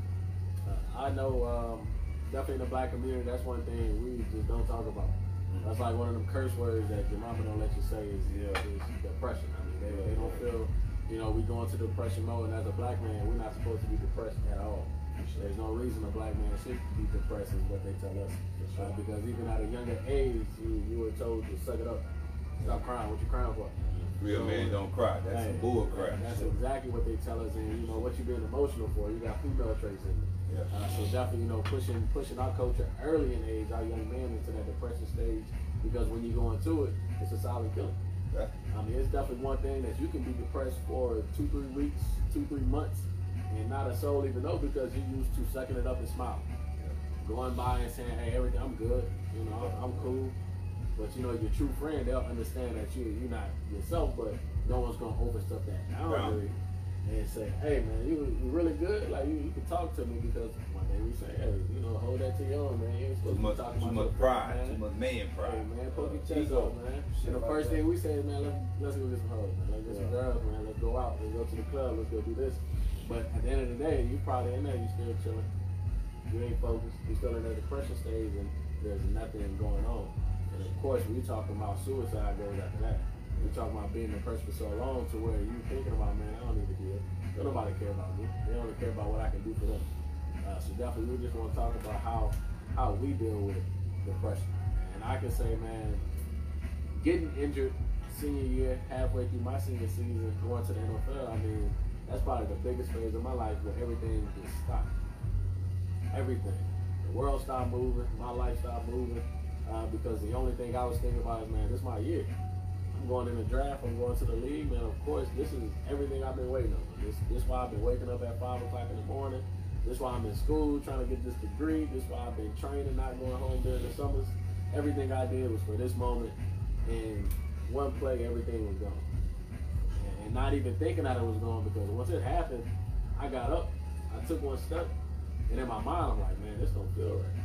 Uh, I know um, definitely in the black community, that's one thing we just don't talk about. That's like one of them curse words that your mama don't let you say is, yeah, is depression. I mean, they, they don't feel, you know, we go into depression mode, and as a black man, we're not supposed to be depressed at all. There's no reason a black man should be depressed is what they tell us. Uh, because even at a younger age, you, you were told to suck it up. Stop crying. What you crying for? Real so, men don't cry. That's hey, some bull crap. That's exactly what they tell us. And you know what you being emotional for. You got female traits in you. Yeah. Uh, so definitely, you know, pushing pushing our culture early in age, our young men into that depression stage. Because when you go into it, it's a silent killer. Yeah. I mean, it's definitely one thing that you can be depressed for two, three weeks, two, three months, and not a soul even know because you used to sucking it up and smiling. Yeah. Going by and saying, hey, everything, I'm good. You know, I'm, I'm cool. But you know, your true friend, they'll understand that you, you're not yourself, but no one's gonna overstep that boundary and say, hey man, you you really good? Like you, you can talk to me because one day we say, hey, you know, hold that to your own, man. You ain't supposed too much, to talk too much pride, too much man pride. Hey man, poke your chest up, man. And the first thing we say is, man, let's let's go get some hoes, man. Let's get some girls, man. Let's go out. Let's go to the club. Let's go do this. But at the end of the day, you probably in there, you still chilling. You ain't focused. You still in that depression stage, and there's nothing going on. And of course, we talking about suicide goes after that. We talking about being depressed for so long to where you thinking about, man, I don't need to give. Don't nobody care about me. They only care about what I can do for them. Uh, so definitely, we just want to talk about how how we deal with depression. And I can say, man, getting injured senior year, halfway through my senior season, going to the N F L, I mean, that's probably the biggest phase of my life where everything just stopped. Everything. The world stopped moving. My life stopped moving. Uh, because the only thing I was thinking about is, man, this is my year. I'm going in the draft. I'm going to the league, man. Of course, this is everything I've been waiting on. This, this is why I've been waking up at five o'clock in the morning. This is why I'm in school trying to get this degree. This is why I've been training, not going home during the summers. Everything I did was for this moment. And one play, everything was gone. And, and not even thinking that it was gone, because once it happened, I got up. I took one step. And in my mind, I'm like, man, this don't feel right.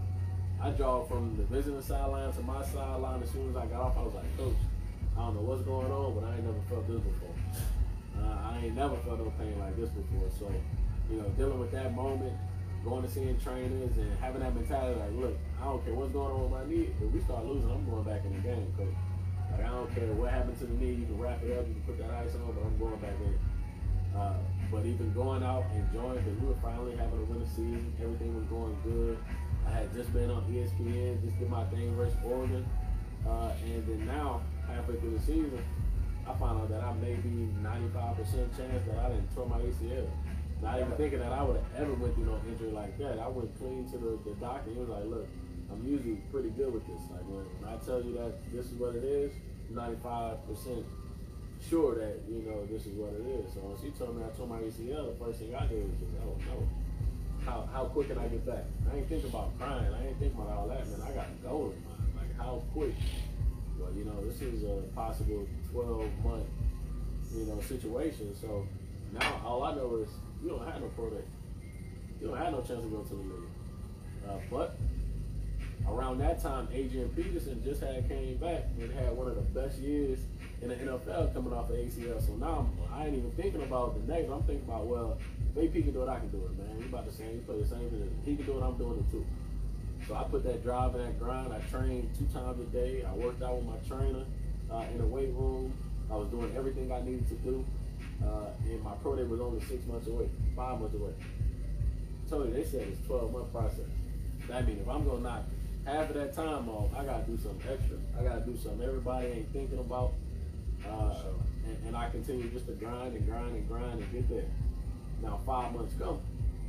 I jogged from the visiting sideline to my sideline. As soon as I got off, I was like, Coach, I don't know what's going on, but I ain't never felt this before. Uh, I ain't never felt no pain like this before. So, you know, dealing with that moment, going to seeing trainers and having that mentality like, look, I don't care what's going on with my knee. If we start losing, I'm going back in the game, Coach. Like, I don't care what happened to the knee. You can wrap it up, you can put that ice on, but I'm going back in. Uh, but even going out and enjoying, because we were finally having a winter season. Everything was going good. I had just been on E S P N, just did my thing versus Oregon. Uh, and then now, halfway through the season, I found out that I may be ninety-five percent chance that I didn't tore my A C L. Not even thinking that I would have ever went through no injury like that. I went clean to the, the doctor. He was like, look, I'm usually pretty good with this. Like when, when I tell you that this is what it is, I'm ninety-five percent sure that, you know, this is what it is. So when she told me I tore my A C L, the first thing I did was just, oh no. How, how quick can I get back? I ain't think about crying. I ain't think about all that, man. I got to go in mind. Like, how quick? Well, you know, this is a possible twelve month, you know, situation. So now all I know is you don't have no pro day. You don't have no chance to go to the league. Uh, but around that time, Adrian Peterson just had came back and had one of the best years in the N F L coming off of A C L. So now I ain't even thinking about the next. I'm thinking about, well, if A P can do it, I can do it, man. He about the same. He play the same thing. He can do it, I'm doing it too. So I put that drive and that grind. I trained two times a day. I worked out with my trainer uh, in the weight room. I was doing everything I needed to do. Uh, and my pro day was only six months away, five months away. I told you, they said it's a twelve month process. That means if I'm going to knock half of that time off, I got to do something extra. I got to do something everybody ain't thinking about. Uh, and, and I continue just to grind and grind and grind and get there. Now five months come.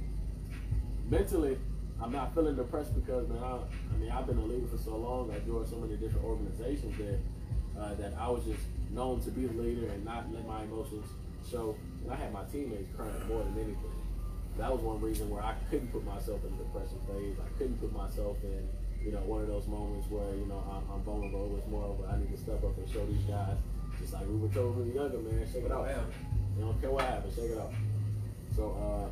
Mentally, I'm not feeling depressed because, man, I, I mean, I've been a leader for so long. I joined so many different organizations there uh, that I was just known to be a leader and not let my emotions show. And I had my teammates crying more than anything. That was one reason where I couldn't put myself in the depression phase. I couldn't put myself in, you know, one of those moments where, you know, I'm, I'm vulnerable. It was more of a, I need to step up and show these guys. Just like we were told when we were younger, man, shake it out. You don't care what happens, shake it out. So uh,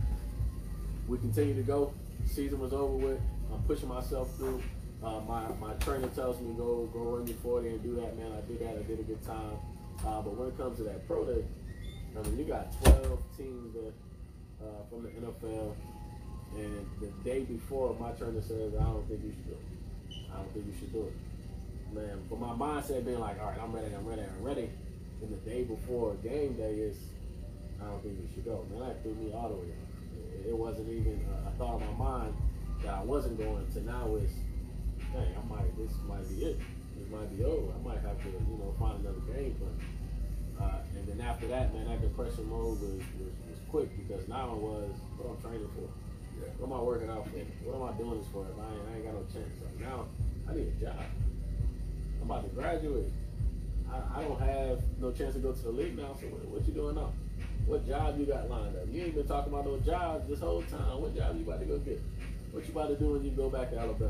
we continue to go. Season was over with. I'm pushing myself through. Uh, my my trainer tells me go go run your forty and do that, man. I did that. I did a good time. Uh, but when it comes to that pro day, I mean, you got twelve teams that, uh, from the N F L, and the day before, my trainer says, I don't think you should do it. I don't think you should do it. Man, but my mindset being like, all right, I'm ready, I'm ready, I'm ready. And the day before game day is, I don't think you should go. Man, that threw me all the way up. It wasn't even a thought in my mind that I wasn't going to. Now is, dang, I might, this might be it. This might be over. I might have to, you know, find another game plan. Uh, and then after that, man, that depression mode was, was, was quick because now it was what I'm training for. Yeah. What am I working out for? What am I doing this for? If I ain't, I ain't got no chance. So now I need a job. I'm about to graduate. I, I don't have no chance to go to the league now. So what, what you doing now? What job you got lined up? You ain't been talking about no jobs this whole time. What job you about to go get? What you about to do when you go back to Alabama?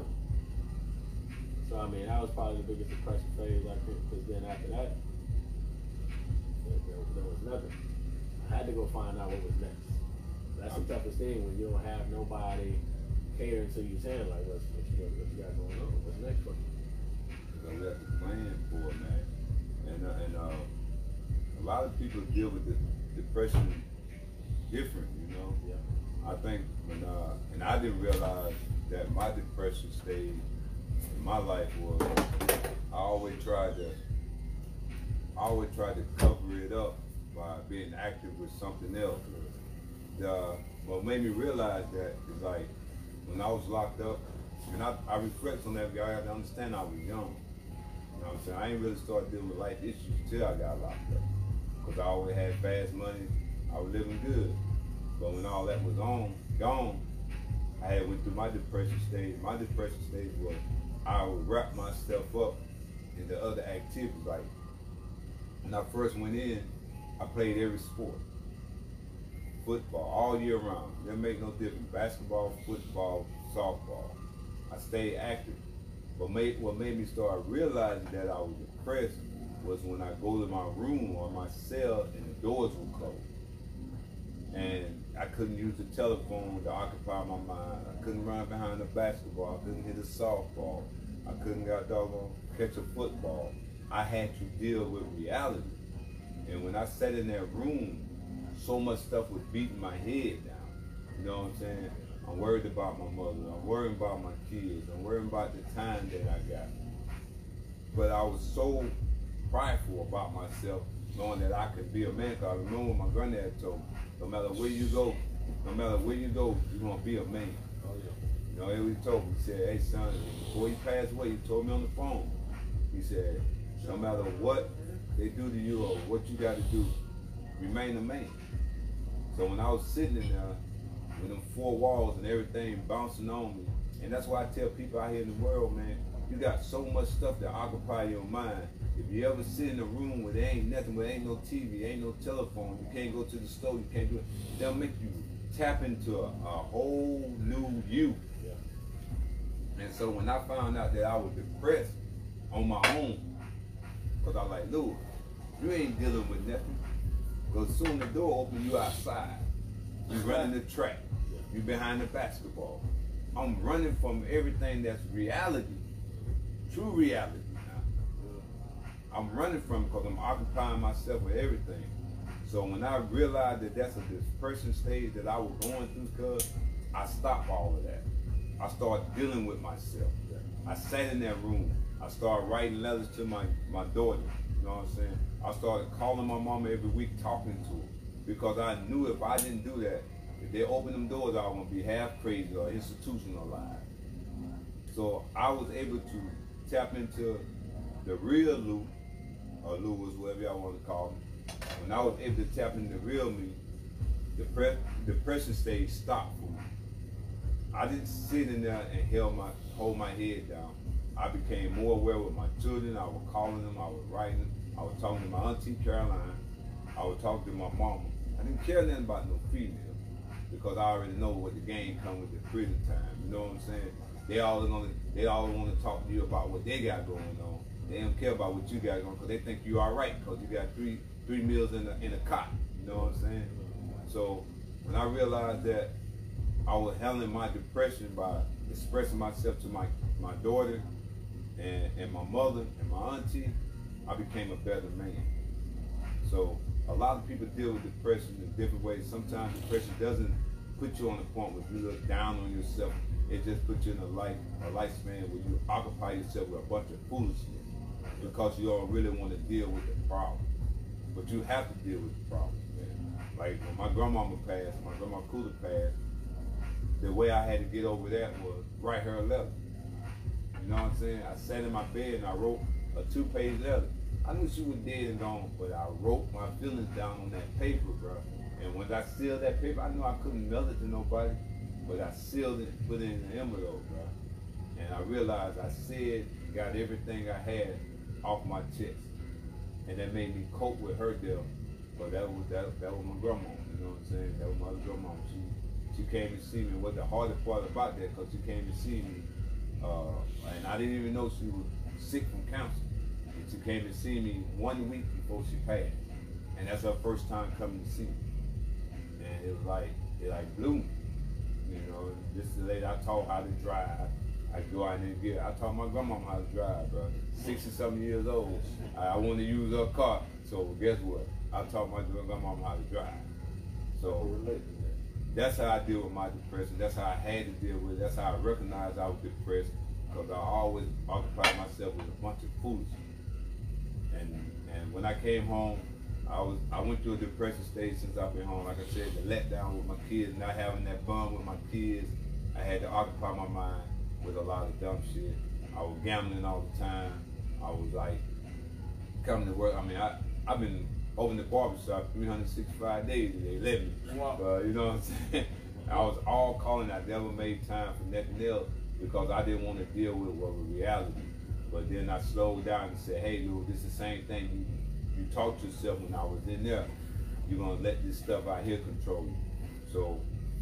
So, I mean, that was probably the biggest depression phase, I think, because then after that, there, there, there was nothing. I had to go find out what was next. That's the toughest thing when you don't have nobody catering to you saying, like, what's, what, you, what you got going on? What's next for you? We have to plan for it, man. And, uh, and uh, a lot of people deal with the depression different, you know. Yeah. I think when uh, and I didn't realize that my depression stage in my life was I always tried to I always tried to cover it up by being active with something else. The, what made me realize that is like when I was locked up, and I, I reflect on that. I have to understand I was young. You know what I'm saying? I ain't really started dealing with life issues till I got locked up. Because I always had fast money, I was living good. But when all that was on, gone, I had went through my depression stage. My depression stage was I would wrap myself up in the other activities. Like when I first went in, I played every sport. Football, all year round. Didn't make no difference. Basketball, football, softball. I stayed active. But made, what made me start realizing that I was depressed was when I go to my room or my cell and the doors were closed. And I couldn't use the telephone to occupy my mind. I couldn't run behind the basketball. I couldn't hit a softball. I couldn't got doggone catch a football. I had to deal with reality. And when I sat in that room, so much stuff was beating my head down. You know what I'm saying? I'm worried about my mother. I'm worried about my kids. I'm worried about the time that I got. But I was so prideful about myself, knowing that I could be a man. Cause I remember what my granddad told me, no matter where you go, no matter where you go, you're gonna be a man. Oh yeah. You know, he told me, he said, hey son, before he passed away, he told me on the phone, he said, no matter what they do to you or what you gotta do, remain a man. So when I was sitting in there with them four walls and everything bouncing on me, And that's why I tell people out here in the world, man, you got so much stuff that occupy your mind. If you ever sit in a room where there ain't nothing, where there ain't no T V, ain't no telephone, you can't go to the store, you can't do it, they'll make you tap into a, a whole new you. Yeah. And so when I found out that I was depressed on my own, because I was like, Lord, you ain't dealing with nothing. Because soon the door open, you outside. You running the track. You behind the basketball. I'm running from everything that's reality, true reality now. I'm running from it because I'm occupying myself with everything. So when I realized that that's a depression stage that I was going through, cuz I stopped all of that. I started dealing with myself. I sat in that room. I started writing letters to my, my daughter. You know what I'm saying? I started calling my mama every week, talking to her. Because I knew if I didn't do that, if they open them doors, I was going to be half crazy or institutionalized. So I was able to tap into the real Lou, or Lou is whatever y'all want to call him. When I was able to tap into the real me, the depression stage stopped for me. I didn't sit in there and held my, hold my head down. I became more aware with my children. I was calling them, I was writing them. I was talking to my auntie Caroline. I was talking to my mama. I didn't care nothing about no female because I already know what the game comes with the prison time. You know what I'm saying? They all gonna, they all want to talk to you about what they got going on. They don't care about what you got going because they think you all right because you got three three meals in a in a cot. You know what I'm saying? So when I realized that I was handling my depression by expressing myself to my my daughter and and my mother and my auntie, I became a better man. So a lot of people deal with depression in different ways. Sometimes depression doesn't put you on the point where you look down on yourself. It just puts you in a life, a lifespan where you occupy yourself with a bunch of foolishness because you don't really want to deal with the problem. But you have to deal with the problem, man. Like when my grandmama passed, my grandma Cooler passed, the way I had to get over that was write her a letter. You know what I'm saying? I sat in my bed and I wrote a two-page letter. I knew she was dead and gone, but I wrote my feelings down on that paper, bro. And when I sealed that paper, I knew I couldn't mail it to nobody, but I sealed it and put it in an envelope, bro. And I realized I said, got everything I had off my chest. And that made me cope with her death. But that was that, that was my grandma, you know what I'm saying? That was my grandma. She she came to see me. What the hardest part about that, because she came to see me, uh, and I didn't even know she was sick from cancer. And she came to see me one week before she passed. And that's her first time coming to see me. And it was like, it like blew me. You know, this is the lady I taught how to drive. I go out and get, I taught my grandma how to drive, bro. sixty something years old. I, I want to use her car. So guess what? I taught my grandma how to drive. So that's how I deal with my depression. That's how I had to deal with it. That's how I recognized I was depressed, because I always occupied myself with a bunch of foolishness. And and when I came home, I was I went through a depression stage since I've been home. Like I said, the letdown with my kids, not having that bond with my kids. I had to occupy my mind with a lot of dumb shit. I was gambling all the time. I was like coming to work. I mean, I I've been open the barbershop three hundred sixty-five days and they let me. Wow. Uh, you know what I'm saying? I was all calling. I never made time for nothing else because I didn't want to deal with what was reality. But then I slowed down and said, hey, Lou, this is the same thing you, you taught yourself when I was in there. You're going to let this stuff out here control you. So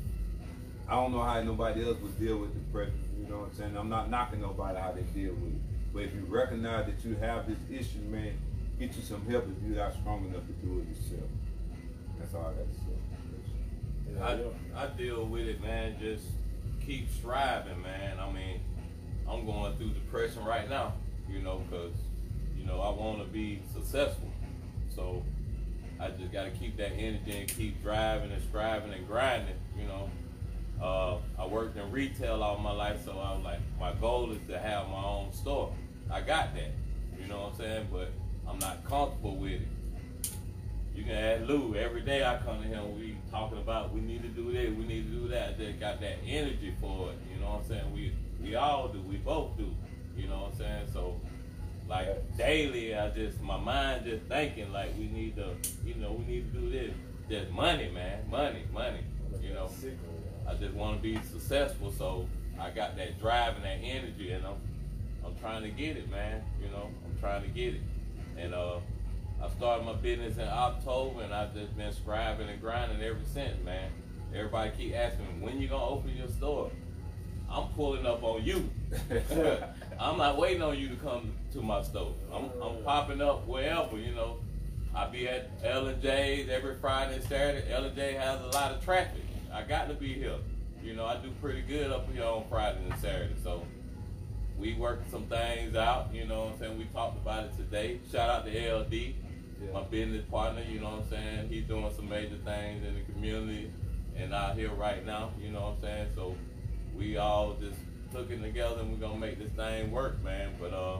I don't know how nobody else would deal with depression. You know what I'm saying? I'm not knocking nobody how they deal with it. But if you recognize that you have this issue, man, get you some help if you're not strong enough to do it yourself. That's all I got to say. I, I deal with it, man. Just keep striving, man. I mean, I'm going through depression right now, you know, because, you know, I want to be successful. So I just got to keep that energy and keep driving and striving and grinding, you know. Uh, I worked in retail all my life, so I was like, my goal is to have my own store. I got that, you know what I'm saying? But I'm not comfortable with it. You can add Lou. Every day I come to him, we talking about we need to do this, we need to do that. They got that energy for it, you know what I'm saying? We we all do, we both do, you know what I'm saying? So, like daily, I just, my mind just thinking like we need to, you know, we need to do this. Just money, man, money, money, you know. I just want to be successful, so I got that drive and that energy, and I'm I'm trying to get it, man. You know, I'm trying to get it. And uh, I started my business in October, and I've just been scribing and grinding ever since, man. Everybody keep asking me, when you gonna open your store? I'm pulling up on you. I'm not waiting on you to come to my store. I'm, I'm popping up wherever, you know. I be at L and J's every Friday and Saturday. L and J has a lot of traffic. I got to be here. You know, I do pretty good up here on Friday and Saturday. So we worked some things out, you know what I'm saying? We talked about it today. Shout out to L D, yeah. My business partner, you know what I'm saying? He's doing some major things in the community and out here right now, you know what I'm saying? So we all just took it together and we're gonna make this thing work, man. But uh,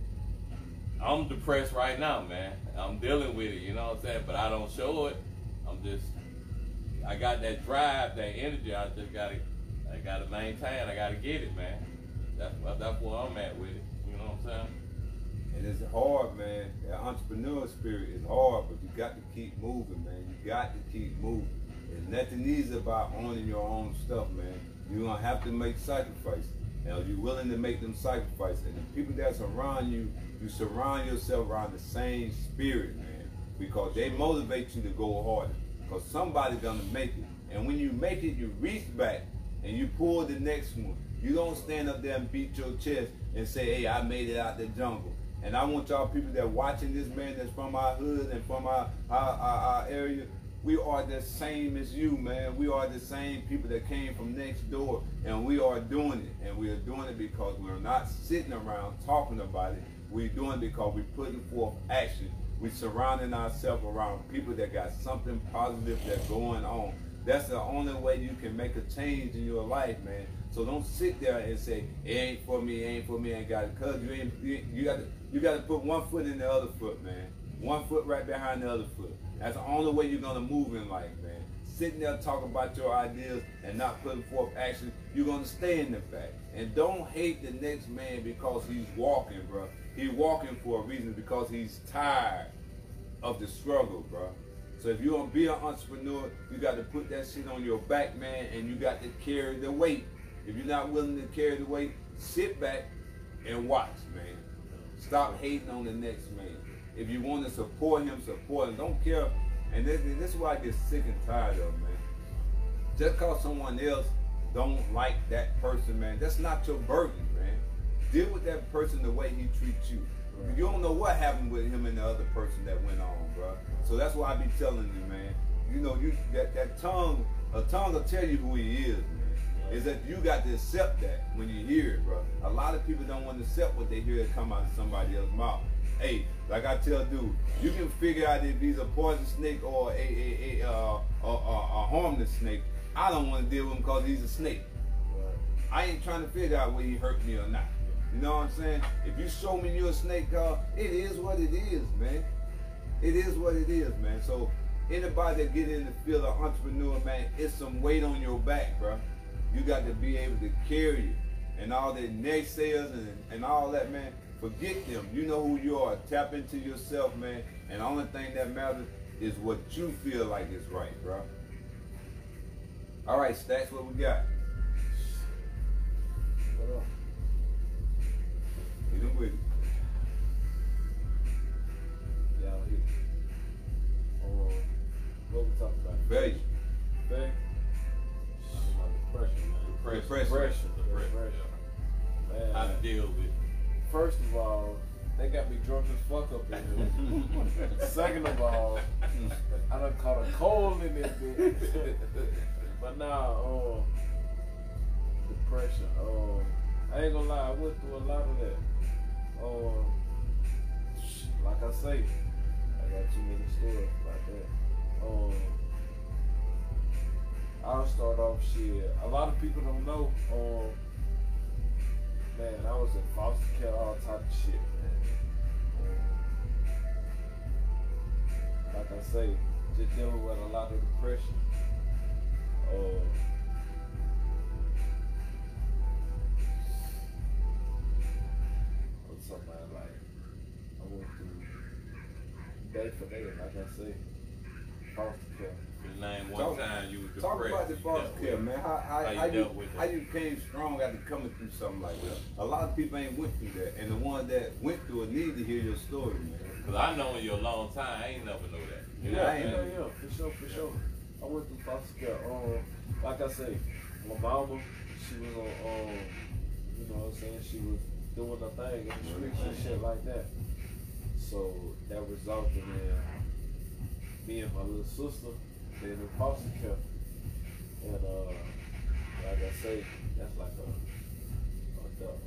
I'm depressed right now, man. I'm dealing with it, you know what I'm saying? But I don't show it. I'm just, I got that drive, that energy. I just gotta, I gotta maintain. I gotta get it, man. That's that's where I'm at with it. You know what I'm saying? And it's hard, man. The entrepreneur spirit is hard, but you got to keep moving, man. You got to keep moving. There's nothing easy about owning your own stuff, man. You're gonna have to make sacrifices. And are you willing to make them sacrifices? And the people that surround you, you surround yourself around the same spirit, man. Because they motivate you to go harder. Because somebody's gonna make it. And when you make it, you reach back and you pull the next one. You don't stand up there and beat your chest and say, hey, I made it out the jungle. And I want y'all people that watching this, man, that's from our hood and from our, our, our, our area, we are the same as you, man. We are the same people that came from next door, and we are doing it. And we are doing it because we're not sitting around talking about it. We're doing it because we're putting forth action. We're surrounding ourselves around people that got something positive that's going on. That's the only way you can make a change in your life, man. So don't sit there and say, it ain't for me, it ain't for me, I ain't got it. Cause you ain't, you, you got to, you got to put one foot in the other foot, man. One foot right behind the other foot. That's the only way you're gonna move in life, man. Sitting there talking about your ideas and not putting forth action, you're gonna stay in the back. And don't hate the next man because he's walking, bro. He's walking for a reason, because he's tired of the struggle, bro. So if you're gonna be an entrepreneur, you got to put that shit on your back, man, and you got to carry the weight. If you're not willing to carry the weight, sit back and watch, man. Stop hating on the next man. If you want to support him, support him. Don't care. And this, this is what I get sick and tired of, man. Just because someone else don't like that person, man, that's not your burden, man. Deal with that person the way he treats you. Right. You don't know what happened with him and the other person that went on, bro. So that's why I be telling you, man. You know, you that, that tongue, a tongue will tell you who he is, man. Is that you got to accept that when you hear it, bro. A lot of people don't want to accept what they hear come out of somebody else's mouth. Hey, like I tell dude, you can figure out if he's a poison snake or a, a, a, uh, a, a, a harmless snake. I don't want to deal with him because he's a snake. Right. I ain't trying to figure out whether he hurt me or not. You know what I'm saying? If you show me you're a snake, uh, it is what it is, man. It is what it is, man. So anybody that get in the field of entrepreneur, man, it's some weight on your back, bro. You got to be able to carry it. And all the naysayers and, and all that, man, forget them. You know who you are. Tap into yourself, man. And the only thing that matters is what you feel like is right, bro. All right, Stacks, what we got? What up? Hit him with it. Yeah, I'll hit it. Uh, what we talking about? Faith. Faith? Depression, man. Depression. Depression. Depression. Depression. Man. How to deal with it. First of all, they got me drunk as fuck up in here. Second of all, I done caught a cold in this bitch. But now, um, depression. Um, I ain't gonna lie, I went through a lot of that. Um, like I say, I got too many stories like that. Um, I'll start off shit. A lot of people don't know. Um, man, I was in foster care, all type of shit, man. Um, like I say, just dealing with a lot of depression. Um, what's something like I went through day for day, like I say. foster care. His name one Talk- time you was depressed. Talk about the you foster dealt care, with- man. How, how, how how, you you, dealt with how it. you came strong after coming through something like that? A lot of people ain't went through that, and the ones that went through it need to hear your story, man. Cause I known you a long time. I ain't never know that. You Yeah, know? I ain't yeah, know. yeah, for sure, for sure. I went through foster care. Um, like I say, my mama, she was on, um, you know what I'm saying, she was doing her thing in the streets and shit like that. So that resulted in me and my little sister being in foster care. And uh, like I say, that's like a, a, a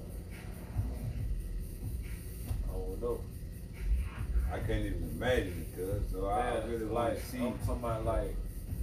I don't know. I can't even imagine it, cuz. So I Man, really want like, to see. I'm talking about like,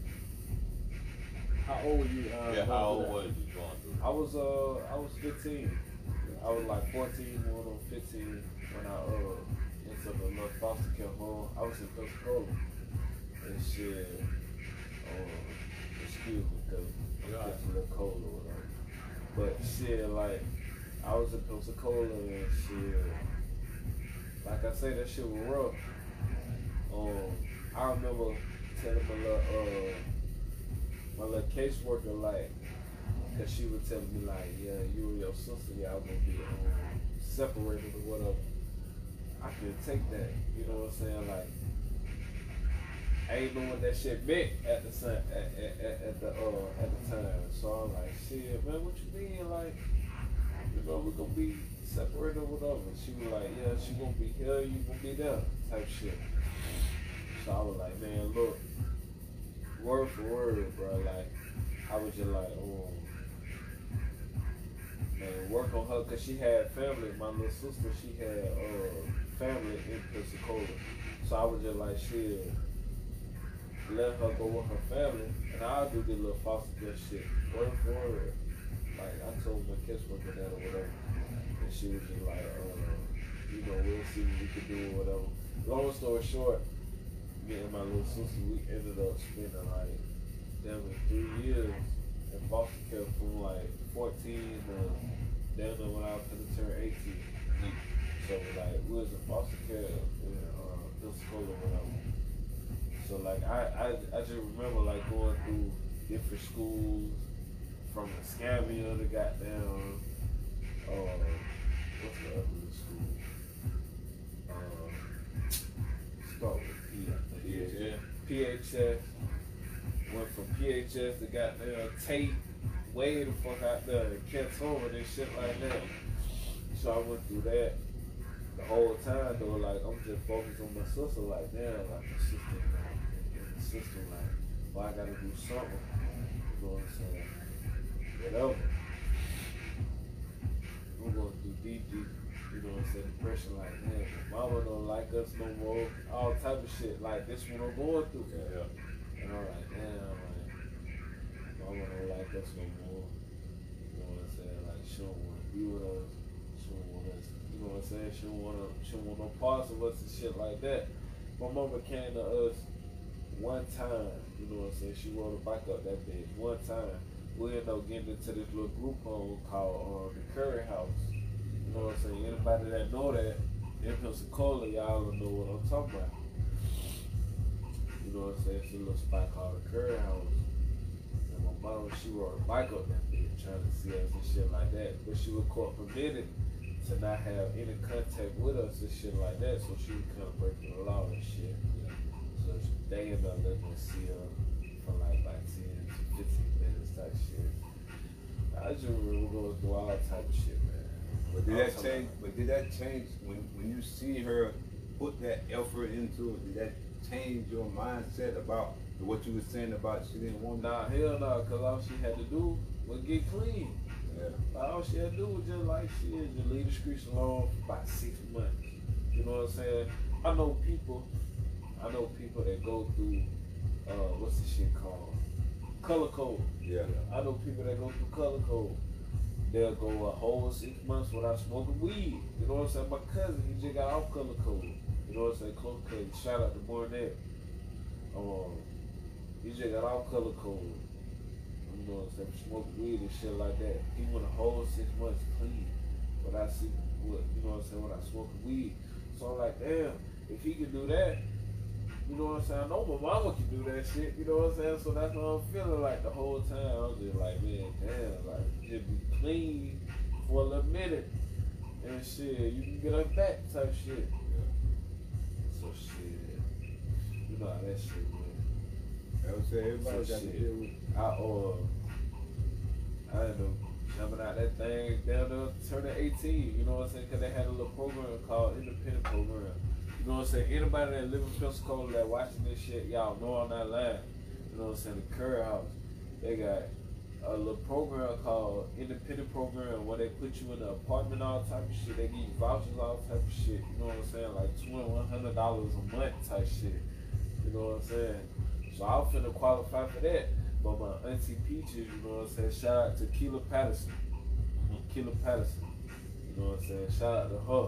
How old were you? Uh, Yeah, going how old through was you going through? I was uh I was fifteen. I was like fourteen going on fifteen when I uh into the little foster care home. I was in Pensacola and shit. Um, excuse me, cause it's a little cold or whatever. But shit, like I was in Pensacola and shit. Like I say, that shit was rough. Um, I remember telling my little uh my little caseworker like. Cause she would tell me like, yeah, you and your sister, y'all gonna be um, separated or whatever. I couldn't take that, you know what I'm saying? Like, I ain't know what that shit meant at the time, at, at, at, at the uh, at the time. So I'm like, shit, man, what you mean? Like, you know, we gonna be separated or whatever. She was like, yeah, she gonna be here, you gonna be there, type shit. So I was like, man, look, word for word, bro. Like, I was just like, oh. And work on her because she had family. My little sister, she had uh, family in Pensacola. So I was just like, shit, let her go with her family, and I'll do the little foster care shit. Word for word. Like, I told my caseworker that or whatever. And she was just like, uh, you know, we'll see what we can do or whatever. Long story short, me and my little sister, we ended up spending like, damn it, three years in foster care from like fourteen to damn near when I was gonna turn eighteen. So like we was in foster care in uh, Pensacola or whatever. So like I, I I just remember like going through different schools from Escambia to goddamn uh what's the other little school? Uh, start with P, I think. Yeah. P H S. Went from P H S to goddamn Tate, way the fuck out there, and Canton and shit like that. So I went through that the whole time though, like I'm just focused on my sister, like damn, like my sister, like, in the system, like, well, I gotta do something. You know what I'm saying? Whatever. I'm going through deep, deep, you know what I'm saying, depression, like, man, mama don't like us no more, all type of shit, like this one I'm going through. Yeah. And I'm like, damn, like, mama don't like us no more. You know what I'm saying? Like, she don't want to be with us. She don't want us, you know what I'm saying? She don't want to, she don't want no parts of us and shit like that. My mama came to us one time, you know what I'm saying? She rode a bike up that bitch one time. We ended up getting into this little group home called um, the Curry House. You know what I'm saying? Anybody that know that in Pensacola, y'all know what I'm talking about. You know what I'm saying? It's a little spot called the Curry House. And my mom, she rode a bike up that bitch trying to see us and shit like that. But she was court permitted to not have any contact with us and shit like that. So she was kind of breaking the law and shit. So they ended up letting us see her for like like ten to fifteen minutes type shit. I just remember going through all type of shit, man. But did I was that change? But did that change when when you see her put that effort into it? Did that change your mindset about what you were saying about she didn't want? Nah, hell no, cause all she had to do was get clean. Yeah. Like, all she had to do was just like she is, just leave the streets alone for about six months. You know what I'm saying? I know people, I know people that go through, uh, what's the shit called? Color code. Yeah. I know people that go through color code. They'll go a whole six months without smoking weed. You know what I'm saying? My cousin, he just got off color code. You know what I'm saying? Close cousin. Shout out to Barnett. Um, he just got off color code. You know what I'm saying? Smoking weed and shit like that. He went a whole six months clean without see what you know what I'm saying, without smoking weed. So I'm like, damn, if he can do that, You know what I'm saying? I know my mama can do that shit. You know what I'm saying? So that's what I'm feeling like the whole time. I was just like, man, damn, like it be clean for a little minute, and shit, you can get her back type shit. So shit, you know how that shit went. I would say everybody So got to shit. deal with. I uh, I ended up jumping out that thing down there turning eighteen. You know what I'm saying? Cause they had a little program called Independent Program. You know what I'm saying? Anybody that live in Pensacola that watching this shit, y'all know I'm not lying. You know what I'm saying? The Curry House, they got a little program called Independent Program where they put you in an apartment, all type of shit. They give you vouchers, all type of shit. You know what I'm saying? Like twenty-one hundred dollars a month type shit. You know what I'm saying? So I was finna qualify for that. But my auntie Peaches, you know what I'm saying? Shout out to Keela Patterson. Keela Patterson. You know what I'm saying? Shout out to her.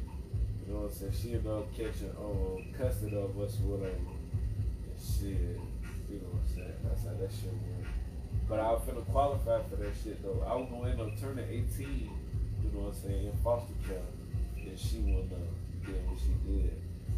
You know what I'm saying? She ended up catching um, custody of us or whatever. And shit. You know what I'm saying? That's how that shit went. But I was finna qualify for that shit though. I was gonna end up turning eighteen, you know what I'm saying, in foster care. And she wouldn't uh, did what she did.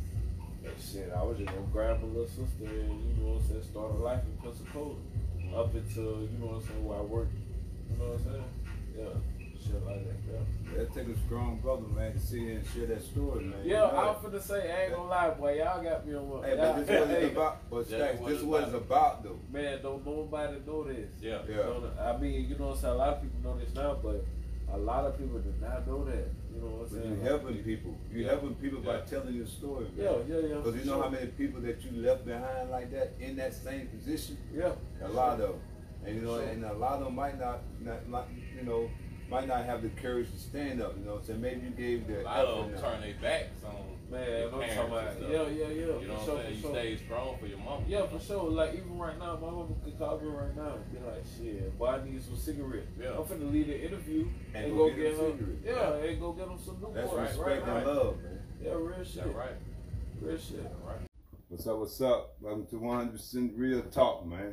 And shit, I was just gonna grab my little sister and, you know what I'm saying, start a life in Pensacola. Up until, you know what I'm saying, where I work. You know what I'm saying? Yeah. Shit like that, yeah. That take a strong brother, man, to sit here and share that story, man. Yeah, You know I it. was finna say, I ain't gonna lie, boy, y'all got me on one. Hey, but this what it's about. But Yeah, Stacks, what this it's what it's about. about, though. Man, don't nobody know this. Yeah. Yeah. Don't- I mean, you know what I'm saying? A lot of people know this now, but a lot of people do not know that. You know what I'm But saying? you helping people. You Yeah. helping people by Yeah. telling your story, man. Yeah, yeah, yeah. Because you for know sure. how many people that you left behind like that in that same position? Yeah. A lot of them. And you know, Sure. and a lot of them might not, not, not, you know, might not have the courage to stand up. You know what I'm saying? Maybe you gave the A lot of effort. them now. turn their backs on Man, their I'm talking parents about, and stuff. yeah, yeah, yeah. You know for what sure, I'm saying? You for sure. stay strong for your mama. Yeah, for sure. Like even right now, my mama could call me right now and be like, "Shit, boy, I need some cigarettes." Yeah. I'm finna leave the interview And and, go go, get get them her. cigarettes. Yeah, and go get them some Newports. That's right, respect right, and right. love, man. Yeah, real shit. That's right. Real shit. That's right. What's up, what's up? Welcome to one hundred percent Real Talk, man.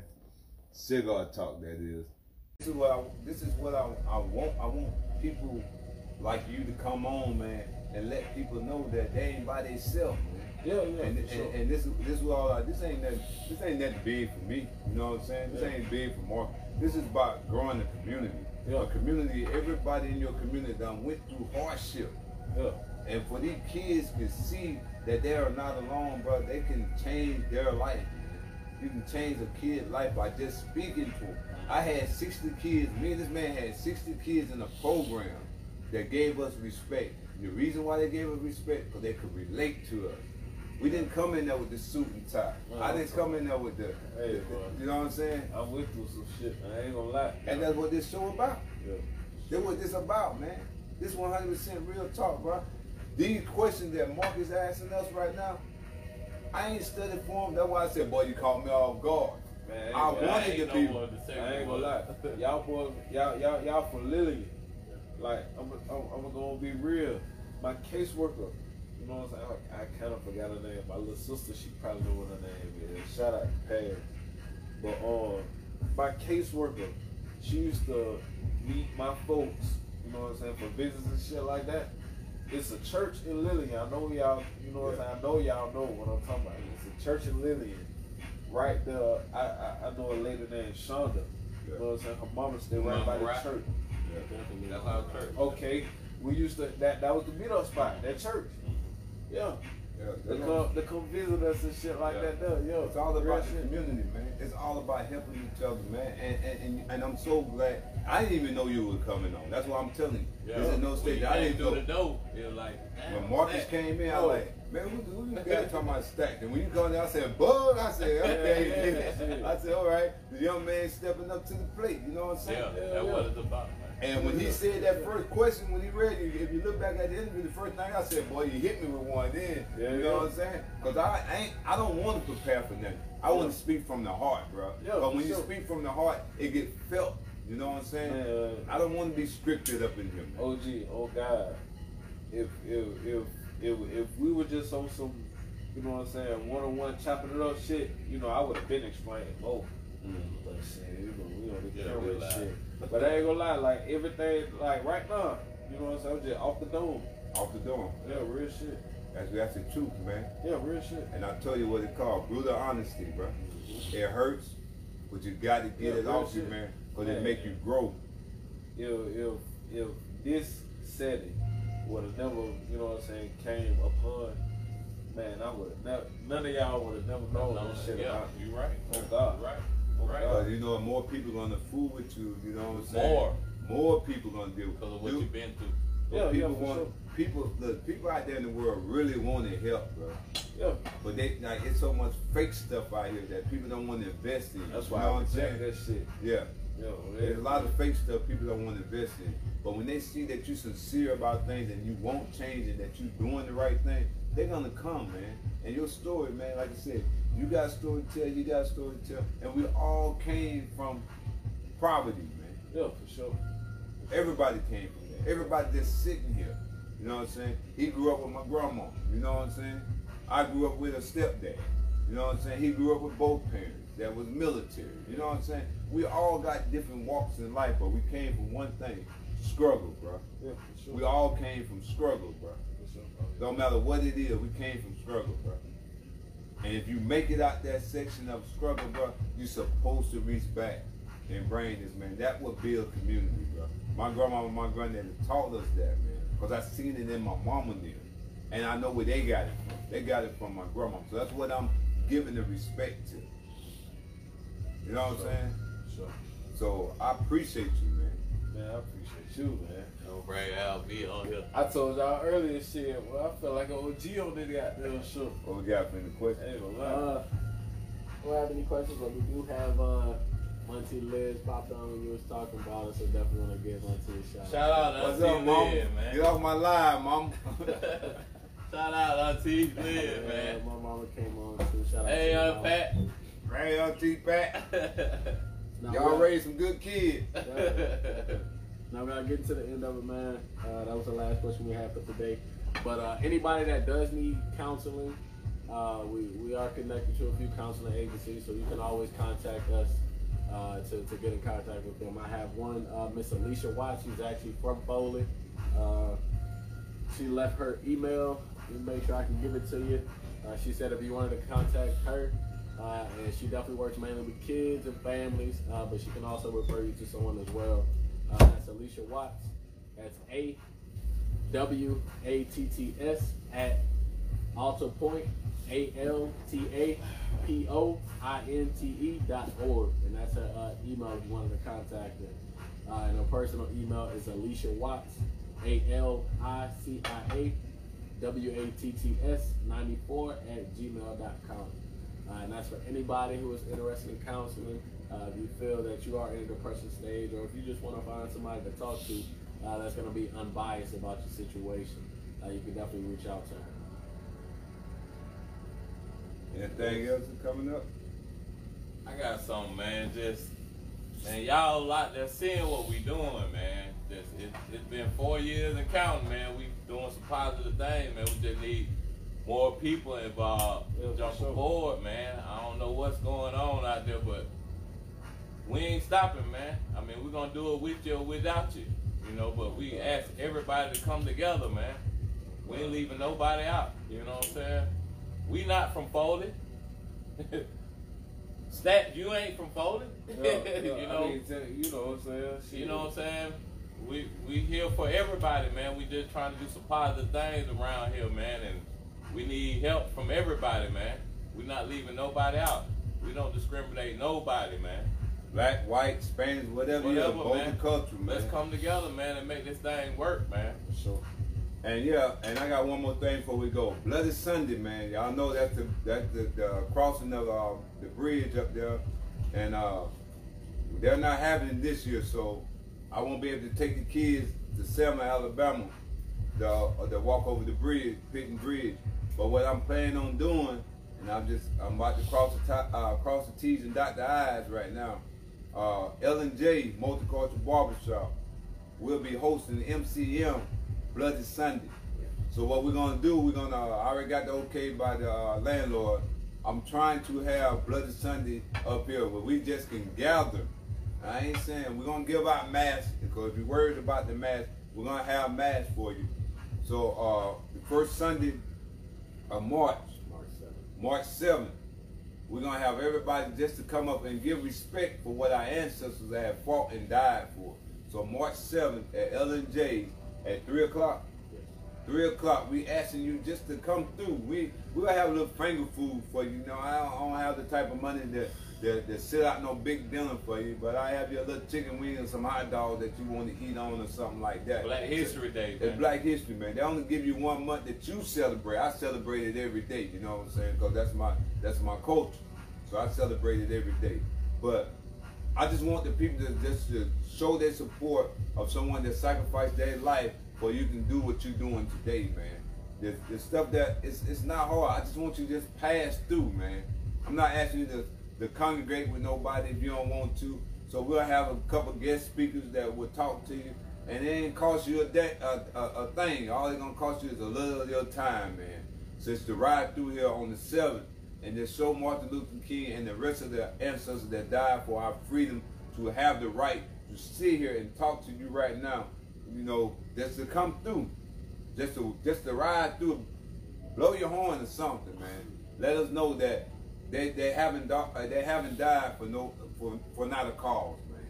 Cigar talk, that is. This is what I, this is what I, I want. I want people like you to come on, man, and let people know that they ain't by themselves, man. Yeah, yeah, And, for and, sure. and this is this is what all I, this ain't that this ain't that big for me. You know what I'm saying? This Yeah. ain't big for Mark. This is about growing the community. Yeah. A community, everybody in your community done went through hardship. Yeah. And for these kids can see that they are not alone, bro, they can change their life. You can change a kid's life by just speaking to them. I had sixty kids, me and this man had sixty kids in a program that gave us respect. The reason why they gave us respect, because they could relate to us. We didn't come in there with the suit and tie. No, I didn't come in there with the, Hey, the- bro. the- you know what I'm saying? I went through some shit. I ain't gonna lie. And that's what this show about. Yeah. That's what this about, man. This one hundred percent real talk, bro. These questions that Mark is asking us right now, I ain't studied for them. That's why I said, boy, you caught me off guard. Man, I ain't wanted gonna- ain't to no be. more to say I ain't what gonna lie. Y'all boys, y'all, y'all, y'all from Lillian. Like, I'm, I'm, I'm gonna be real. My caseworker, you know what I'm saying? I, I kind of forgot her name. My little sister, she probably know what her name is. Shout out to Pam. But um, my caseworker, she used to meet my folks, you know what I'm saying, for visits and shit like that. It's a church in Lillian. I know y'all, you know what I'm saying? I know y'all know what I'm talking about. It's a church in Lillian. Right there, I, I, I know a lady named Shonda. You know what I'm saying? Her mama stayed right by the Mama, right? church. That's our church. Okay, we used to that that was the meet up spot, that church. Yeah. Yeah, They that's come, they come visit us and shit like Yeah. that there, yo. It's all Real about the shit. community, man. It's all about helping each other, man. And and, and, and I'm so glad. I didn't even know you were coming on. That's what I'm telling you. Yeah. This is no When stage. you I came didn't through know. the door, it was like, When damn, Marcus what's that? came in, I Oh. was like, man, who, who you guys talking about stacked? And when you come there, I said, Bug. I said, okay. Yeah, yeah. I said, all right. The young man stepping up to the plate. You know what I'm saying? Yeah, Yeah, that's yeah. what it's about, man. And when he said that first question, when he read it, if you look back at the interview, the first thing I said, boy, you hit me with one then. Yeah, you know yeah. what I'm saying? Because I ain't, I don't want to prepare for nothing. I want to speak from the heart, bro. Yeah, but for when you sure. speak from the heart, it get felt. You know what I'm saying? Man, I don't want to be scripted up in here, man. O G, oh God, if if if if if we were just on some, you know what I'm saying, one on one chopping it up shit, you know, I would have been explaining more. But shit, you know, we on the Yeah, camera we and lie. shit. But I ain't gonna lie, like everything, like right now, you know what I'm saying, I'm just off the dome. Off the dome. Yeah, real shit. That's that's the truth, man. Yeah, real shit. And I tell you what it called, brutal honesty, bro. It hurts, but you got to get Yeah, it real off you, shit. man, because it Man. make you grow. If if if this setting would have never, you know what I'm saying, came upon, man, I would have never. None of y'all would have never known No, this shit yeah, about. you right. Oh God. You right. Oh Right. God. But you know, more people gonna fool with you. You know what I'm saying? More. More people gonna deal with Because of what you. you've been through. But Yeah, people yeah, for want sure. people. Look, people out there in the world really want to help, bro. Yeah. But they like it's so much fake stuff out here that people don't want to invest in. That's you why know I what I'm reject saying? that shit. Yeah. Yo, There's a lot of fake stuff people don't want to invest in. But when they see that you're sincere about things and you won't change and that you're doing the right thing, they're gonna come, man. And your story, man, like I said, you got a story to tell, you got a story to tell, and we all came from poverty, man. Yeah, for sure. Everybody came from there. Everybody that's sitting here. You know what I'm saying? He grew up with my grandma. You know what I'm saying? I grew up with a stepdad. You know what I'm saying? He grew up with both parents that was military. You know what I'm saying? We all got different walks in life, but we came from one thing. Struggle, bro. Yeah, for sure. We all came from struggle, bro. For sure. Don't matter what it is, we came from struggle, bro. And if you make it out that section of struggle, bro, you're supposed to reach back and bring this, man. That would build community, bro. My grandma and my granddad taught us that, man. Because I seen it in my mama there. And I know where they got it from. They got it from my grandma. So that's what I'm giving the respect to. You know what I'm saying? Sure. So I appreciate you, man. Man, I appreciate you, man. Don't bring Al B on here. I told y'all earlier, shit, well, I feel like an O G on this goddamn show. What we got for the question? I ain't gonna lie. Uh, don't have any questions, but we do have uh, Monty Liz popped on when you was talking about it, so definitely want to give Monty a shout. Shout out What's Auntie up, mom? Liz, man. Get off my live, mom. Shout out Auntie Yeah, Liz, man. my mama came on too. Shout out Hey, to your uh, mama. Pat. Right on T-Pat. Now, Y'all we- raised some good kids. Now we gotta get to the end of it, man. Uh, that was the last question we had for today. But uh, anybody that does need counseling, uh, we, we are connected to a few counseling agencies, so you can always contact us uh, to, to get in contact with them. I have one, uh, Miss Alicia Watts. She's actually from Foley. Uh, she left her email. Let me make sure I can give it to you. Uh, she said if you wanted to contact her, uh, and she definitely works mainly with kids and families, uh, but she can also refer you to someone as well. Uh, that's Alicia Watts. That's A W A T T S at Alta Point, A L T A P O I N T E dot org. And that's her uh, email if you wanted to contact her. Uh, and her personal email is Alicia Watts, A L I C I A W A T T S ninety-four at gmail dot com. Uh, and that's for anybody who is interested in counseling. Uh, if you feel that you are in a depression stage, or if you just want to find somebody to talk to uh, that's going to be unbiased about your situation, uh, you can definitely reach out to her. Anything else coming up? I got something, man. Just, man, y'all out there seeing what we doing, man. Just, it, it's been four years and counting, man. We doing some positive things, man. We just need more people involved. Yeah, for Jump sure. aboard, man. I don't know what's going on out there, but we ain't stopping, man. I mean, we're gonna do it with you or without you, you know. But we ask everybody to come together, man. We ain't leaving nobody out. You know what I'm saying? We not from Foley. Stat, you ain't from Foley. Yeah, yeah, you know, I mean, tell- you know what I'm saying? Shit. you know what I'm saying? We we here for everybody, man. We just trying to do some positive things around here, man, and we need help from everybody, man. We not leaving nobody out. We don't discriminate nobody, man. Black, white, Spanish, whatever, Whatever, you man. multicultural, man. Let's come together, man, and make this thing work, man. For sure. And yeah, and I got one more thing before we go. Bloody Sunday, man. Y'all know that's the that's the, the crossing of uh, the bridge up there, and uh, they're not having it this year, so I won't be able to take the kids to Selma, Alabama, to, uh, to walk over the bridge, Pitton Bridge. But what I'm planning on doing, and I'm just I'm about to cross the t- uh, cross the T's and dot the I's right now. Uh, L and J Multicultural Barbershop will be hosting the M C M Bloody Sunday. So what we're gonna do, we're gonna, I already got the okay by the uh, landlord. I'm trying to have Bloody Sunday up here where we just can gather. I ain't saying we're gonna give out masks because if you're worried about the mask, we're gonna have masks for you. So uh, the first Sunday uh, March, March seventh. March seventh. We're gonna have everybody just to come up and give respect for what our ancestors have fought and died for. So March seventh at L and J at three o'clock. Three o'clock. We asking you just to come through. We we'll have a little finger food for you. You know, I don't, I don't have the type of money that that, that sit out no big dinner for you, but I have you a little chicken wing and some hot dogs that you want to eat on or something like that. Black History Day, man. It's Black History, man. They only give you one month that you celebrate. I celebrate it every day. You know what I'm saying? Because that's my that's my culture. So I celebrate it every day. But I just want the people to just to show their support of someone that sacrificed their life for you can do what you're doing today, man. The, the stuff that it's it's not hard. I just want you to just pass through, man. I'm not asking you to, to congregate with nobody if you don't want to. So we'll have a couple guest speakers that will talk to you, and it ain't cost you a, de- a, a, a thing. All it's gonna cost you is a little of your time, man. So it's to ride through here on the seventh and just show Martin Luther King and the rest of the ancestors that died for our freedom to have the right to sit here and talk to you right now. You know, just to come through, just to just to ride through, blow your horn or something, man. Let us know that they they haven't they haven't died for no for for not a cause, man.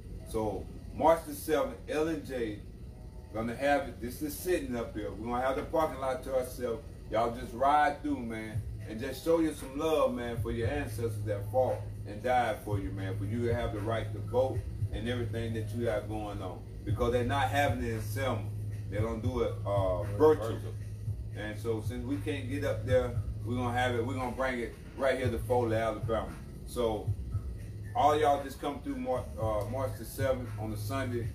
So March the seventh, L and J, gonna have it. This is sitting up here. We're gonna have the parking lot to ourselves. Y'all just ride through, man, and just show you some love, man, for your ancestors that fought and died for you, man. For you to have the right to vote and everything that you have going on. Because they're not having it in Selma. They're going to do it uh, virtual. And so since we can't get up there, we're going to have it, we're going to bring it right here to Foley, Alabama. So all y'all just come through March, uh, March the seventh on a Sunday,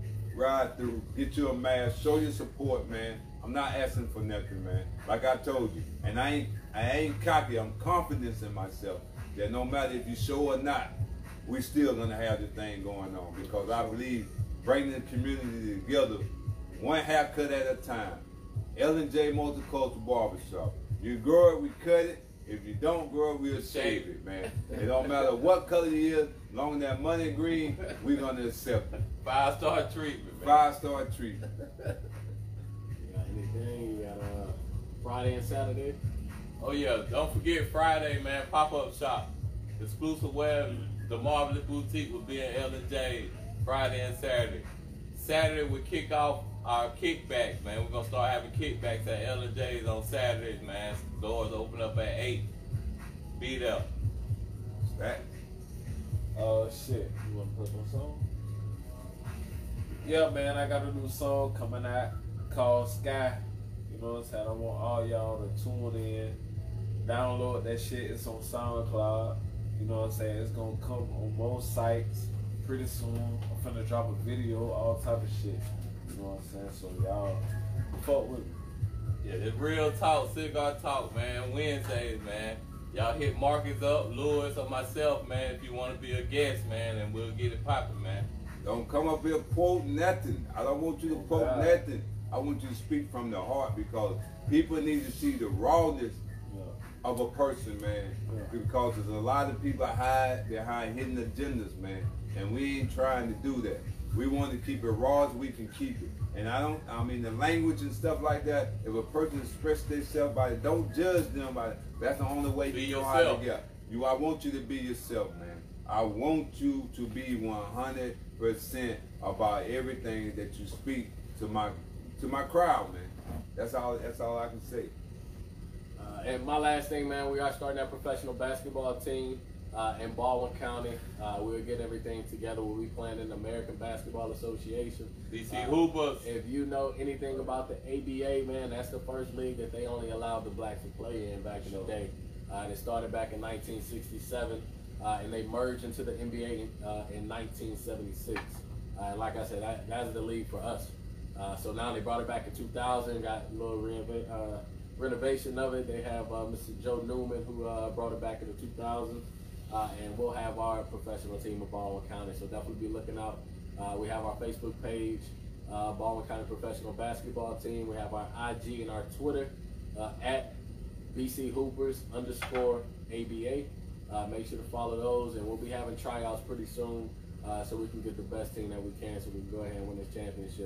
ride through, get you a mask, show your support, man. I'm not asking for nothing, man. Like I told you. And I ain't, I ain't cocky, I'm confident in myself that no matter if you show or not, we're still going to have the thing going on. Because I believe bringing the community together, one haircut at a time. L and J Multicultural Barbershop. You grow it, we cut it. If you don't grow it, we'll shave it, man. It don't matter what color it is, as long as that money green, we're gonna accept it. Five star treatment, man. Five star treatment. You got anything? You got uh, Friday and Saturday? Oh yeah, don't forget Friday, man. Pop up shop, exclusive wear. The Marvelous Boutique will be in L and J Friday and Saturday. Saturday we kick off our kickbacks, man. We're gonna start having kickbacks at L and J's on Saturdays, man. Doors open up at eight. Be there. That. Oh uh, shit. You want to put one song? Yeah, man, I got a new song coming out called Sky. You know what I'm saying? I want all y'all to tune in, download that shit. It's on SoundCloud. You know what I'm saying? It's gonna come on most sites pretty soon. I'm finna drop a video, all type of shit. You know what I'm saying? So y'all fuck with me. Yeah, it's real talk, cigar talk, man. Wednesdays, man. Y'all hit Marcus up, Lewis, or myself, man, if you want to be a guest, man, and we'll get it popping, man. Don't come up here quoting nothing. I don't want you to quote God. nothing. I want you to speak from the heart because people need to see the rawness Yeah. of a person, man. Yeah. Because there's a lot of people hide behind hidden agendas, man. And we ain't trying to do that. We want to keep it raw as we can keep it. And I don't, I mean, the language and stuff like that, if a person expresses themselves by it, don't judge them by it. That's the only way Be you know yourself. how to get. You, I want you to be yourself, man. I want you to be one hundred percent about everything that you speak to my to my crowd, man. That's all. That's all I can say. Uh, and my last thing, man, we are starting that professional basketball team uh, in Baldwin County. Uh, we'll get everything together. We'll be playing in the American Basketball Association. D C Uh, Hoopers. If you know anything about the A B A, man, that's the first league that they only allowed the blacks to play in back in the day. Uh, it started back in nineteen sixty-seven, uh, and they merged into the N B A uh, in nineteen seventy-six. Uh, and like I said, that, that's the league for us. Uh, so now they brought it back in two thousand, got a little renova- uh, renovation of it. They have uh, Mister Joe Newman who uh, brought it back in the two thousands. Uh, and we'll have our professional team of Baldwin County, so definitely be looking out. Uh, we have our Facebook page, uh, Baldwin County Professional Basketball Team. We have our I G and our Twitter uh, at B C Hoopers underscore A B A. Uh, make sure to follow those, and we'll be having tryouts pretty soon uh, so we can get the best team that we can so we can go ahead and win this championship.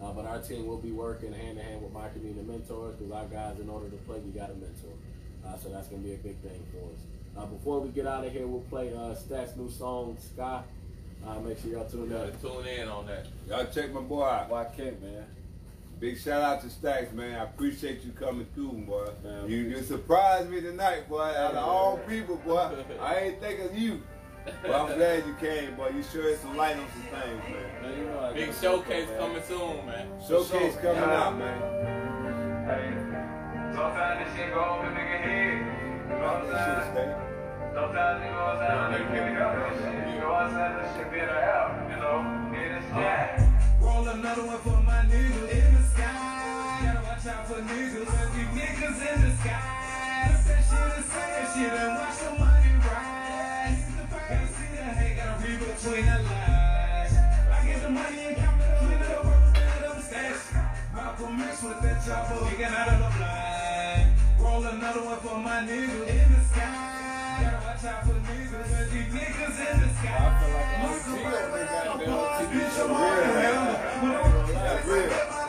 Uh, but our team will be working hand in hand with my community mentors because our guys, in order to play, you got a mentor. Uh, so that's going to be a big thing for us. Uh, before we get out of here, we'll play uh, Stats' new song, Sky. Uh, make sure y'all tune in. Tune in on that. Y'all check my boy out. Why can't, man? Big shout out to Stacks, man. I appreciate you coming through, boy. Man. You you surprised me tonight, boy. Out of all people, boy, I ain't think of you. But I'm glad you came, boy. You sure some light on some things, man. Man, you know I Big gotta showcase man. coming soon, man. Showcase coming Yeah. out, man. Hey, sometimes this shit go over the nigga head. You know what I'm That shit saying? stay. Sometimes you know what I'm saying? Nigga can't help that shit. You know what I'm saying? This shit being a help, you know? In the sky. Roll another one for my niggas in the sky. Gotta watch out for niggas, cause these niggas in the sky. That shit is saying shit and watch the money rise. Gotta see the hate, gotta read between the lines. I get the money and count it, clean it up, rubber band up stats. Malcolm X with that chopper, kicking out of the blind. Roll another one for my niggas in the sky. Gotta watch out for niggas, cause these niggas in the sky. I feel like I'm T O they got them T V show. That's real.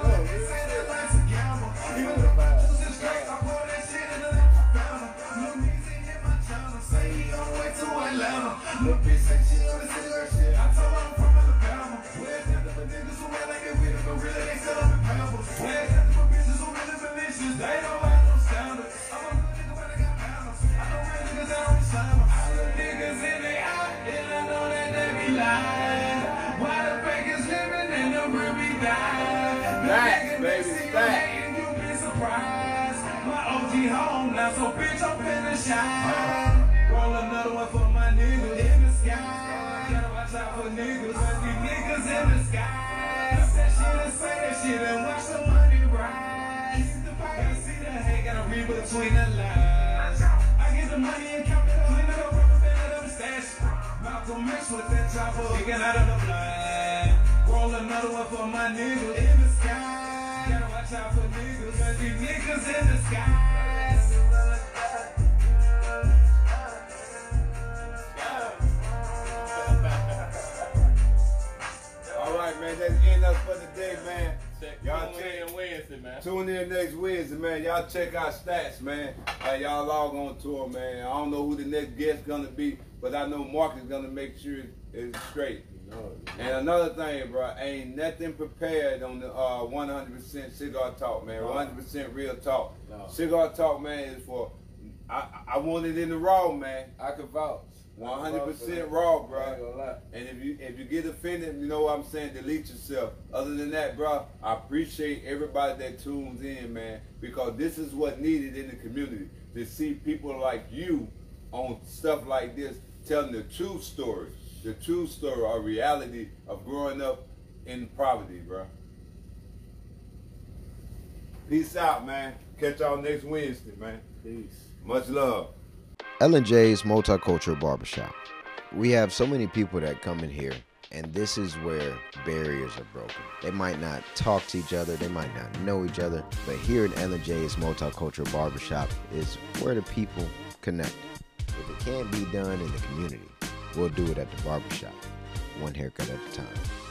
Stacks, baby, Stacks. Home now, so bitch, I'm finna shine. Roll another one for my niggas in the sky. Gotta watch out for niggas, cause these niggas in the sky. That shit and say that shit and watch the money rise. Gotta see the hate, gotta read between the lines. I get the money and count it, clean it up, rubber band it up, stash. Malcolm X with that chopper, kicking out of the blind. Roll another one for my niggas in the sky. Gotta watch out for niggas, cause these niggas in the sky. All right, man. That's the end of for the day, man. Check, Y'all tune check. in Wednesday, man. Tune in next Wednesday, man. Y'all check out Stats, man. Hey, y'all log on to him, man. I don't know who the next guest gonna be, but I know Mark is gonna make sure it's straight. And another thing, bro, ain't nothing prepared on the uh, one hundred percent Cigar Talk, man. one hundred percent real talk. No. Cigar Talk, man, is for, I, I want it in the raw, man. I can vouch. one hundred percent I raw, ain't bro. gonna lie. And if you if you get offended, you know what I'm saying, delete yourself. Other than that, bro, I appreciate everybody that tunes in, man, because this is what needed in the community, to see people like you on stuff like this, telling the true story, the true story or reality of growing up in poverty, bro. Peace out, man. Catch y'all next Wednesday, man. Peace. Much love. L and J's Multicultural Barbershop. We have so many people that come in here, and this is where barriers are broken. They might not talk to each other, they might not know each other, but here at L and J's Multicultural Barbershop is where the people connect. If it can't be done in the community, we'll do it at the barbershop, one haircut at a time.